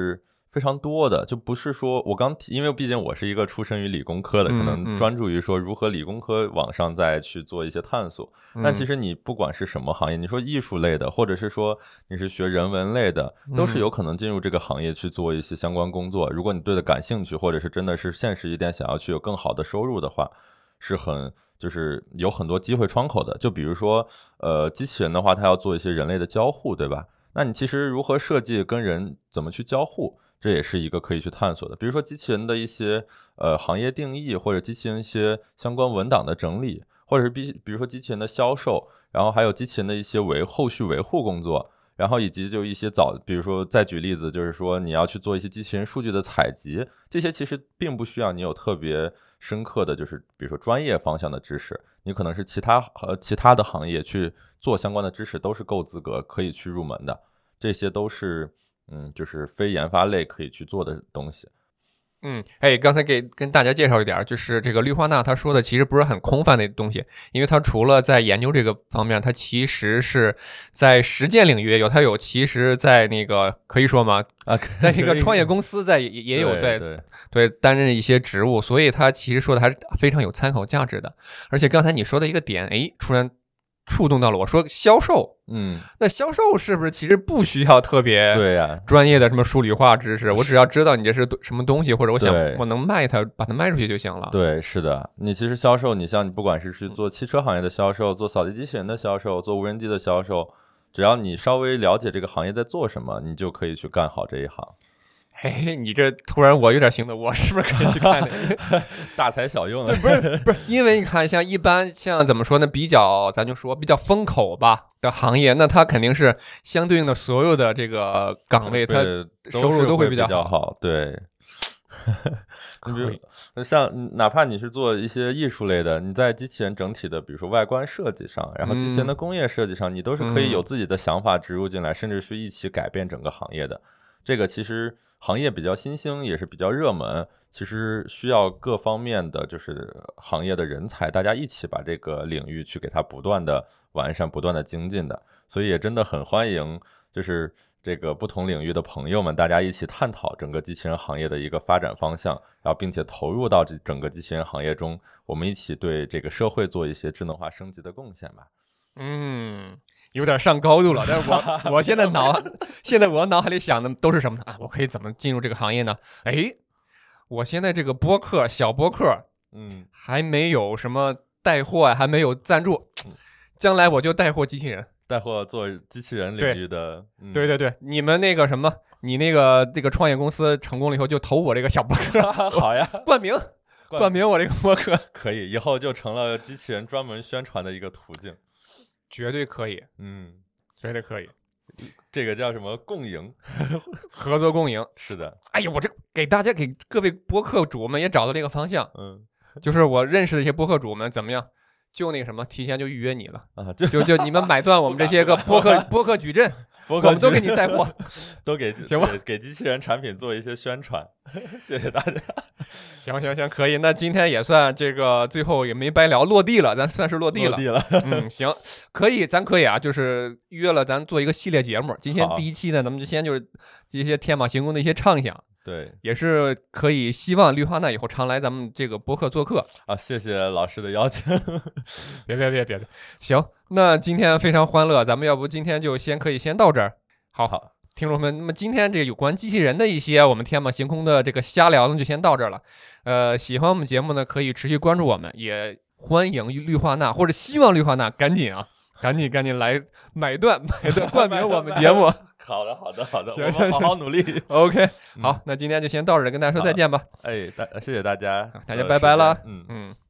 非常多的，就不是说我刚提，因为毕竟我是一个出身于理工科的，可能专注于说如何理工科往上再去做一些探索。但其实你不管是什么行业，你说艺术类的，或者是说你是学人文类的，都是有可能进入这个行业去做一些相关工作。如果你对它感兴趣，或者是真的是现实一点，想要去有更好的收入的话，就是有很多机会窗口的。就比如说机器人的话，它要做一些人类的交互，对吧？那你其实如何设计跟人怎么去交互，这也是一个可以去探索的。比如说机器人的一些行业定义，或者机器人一些相关文档的整理，或者是比如说机器人的销售，然后还有机器人的一些后续维护工作，然后以及就一些比如说再举例子，就是说你要去做一些机器人数据的采集，这些其实并不需要你有特别深刻的就是比如说专业方向的知识，你可能是其他的行业去做相关的知识都是够资格可以去入门的，这些都是就是非研发类可以去做的东西。 刚才跟大家介绍一点，就是这个绿化钠他说的其实不是很空泛的东西，因为他除了在研究这个方面，他其实是在实践领域其实在那个可以说吗？在那个创业公司也有对担任一些职务，所以他其实说的还是非常有参考价值的。而且刚才你说的一个点，突然触动到了我，说销售，那销售是不是其实不需要特别专业的什么数理化知识？我只要知道你这是什么东西，或者我能卖它，把它卖出去就行了。 对，是的，你其实销售，你不管是去做汽车行业的销售，做扫地机器人的销售，做无人机的销售，只要你稍微了解这个行业在做什么，你就可以去干好这一行。 你这突然我有点心动，我是不是可以去看那个大材小用的？ 不是，因为你看，像怎么说呢，咱就说比较风口吧的行业，那它肯定是相对应的所有的这个岗位，它收入都会比较好。对，你比如像哪怕你是做一些艺术类的，你在机器人整体的比如说外观设计上，然后机器人的工业设计上，你都是可以有自己的想法植入进来，甚至是一起改变整个行业的。这个其实行业比较新兴，也是比较热门，其实需要各方面的就是行业的人才，大家一起把这个领域去给它不断的完善，不断的精进的。所以也真的很欢迎就是这个不同领域的朋友们，大家一起探讨整个机器人行业的一个发展方向，然后并且投入到整个机器人行业中，我们一起对这个社会做一些智能化升级的贡献吧。 有点上高度了，但是我现在我脑海里想的都是什么呢？我可以怎么进入这个行业呢？我现在这个小播客，还没有什么带货，还没有赞助，将来我就带货机器人， 带货做机器人领域的。 对，你们那个什么，你那个这个创业公司成功了以后，就投我这个小播客， 好呀， 冠名我这个播客， 可以，以后就成了机器人专门宣传的一个途径。 绝对可以，绝对可以， 这个叫什么共赢， 合作共赢， 是的。 我这给各位播客主们也找到这个方向，就是我认识的一些播客主们怎么样，就那个什么，提前就预约你了啊，就你们买断我们这些个播客矩阵，我们都给你带货， 都给行吧， 给机器人产品做一些宣传，谢谢大家。 行，可以。那今天也算这个最后也没白聊，落地了，咱算是落地了。行，可以，咱可以啊，就是约了咱做一个系列节目。今天第一期呢，咱们就先就是这些天马行空的一些畅想。 对， 也是可以，希望绿化钠以后常来咱们这个播客做客啊！谢谢老师的邀请。 别，行，那今天非常欢乐，咱们要不今天就可以先到这儿。好，听众们，那么今天这个有关机器人的一些我们天马行空的这个瞎聊呢，就先到这儿了。喜欢我们节目呢，可以持续关注我们，也欢迎绿化钠或者希望绿化钠赶紧来买断冠名我们节目。 好的， 行， 我们好好努力。 OK，好，那今天就先到这儿，跟大家说再见吧。 谢谢大家， 大家拜拜了。 嗯。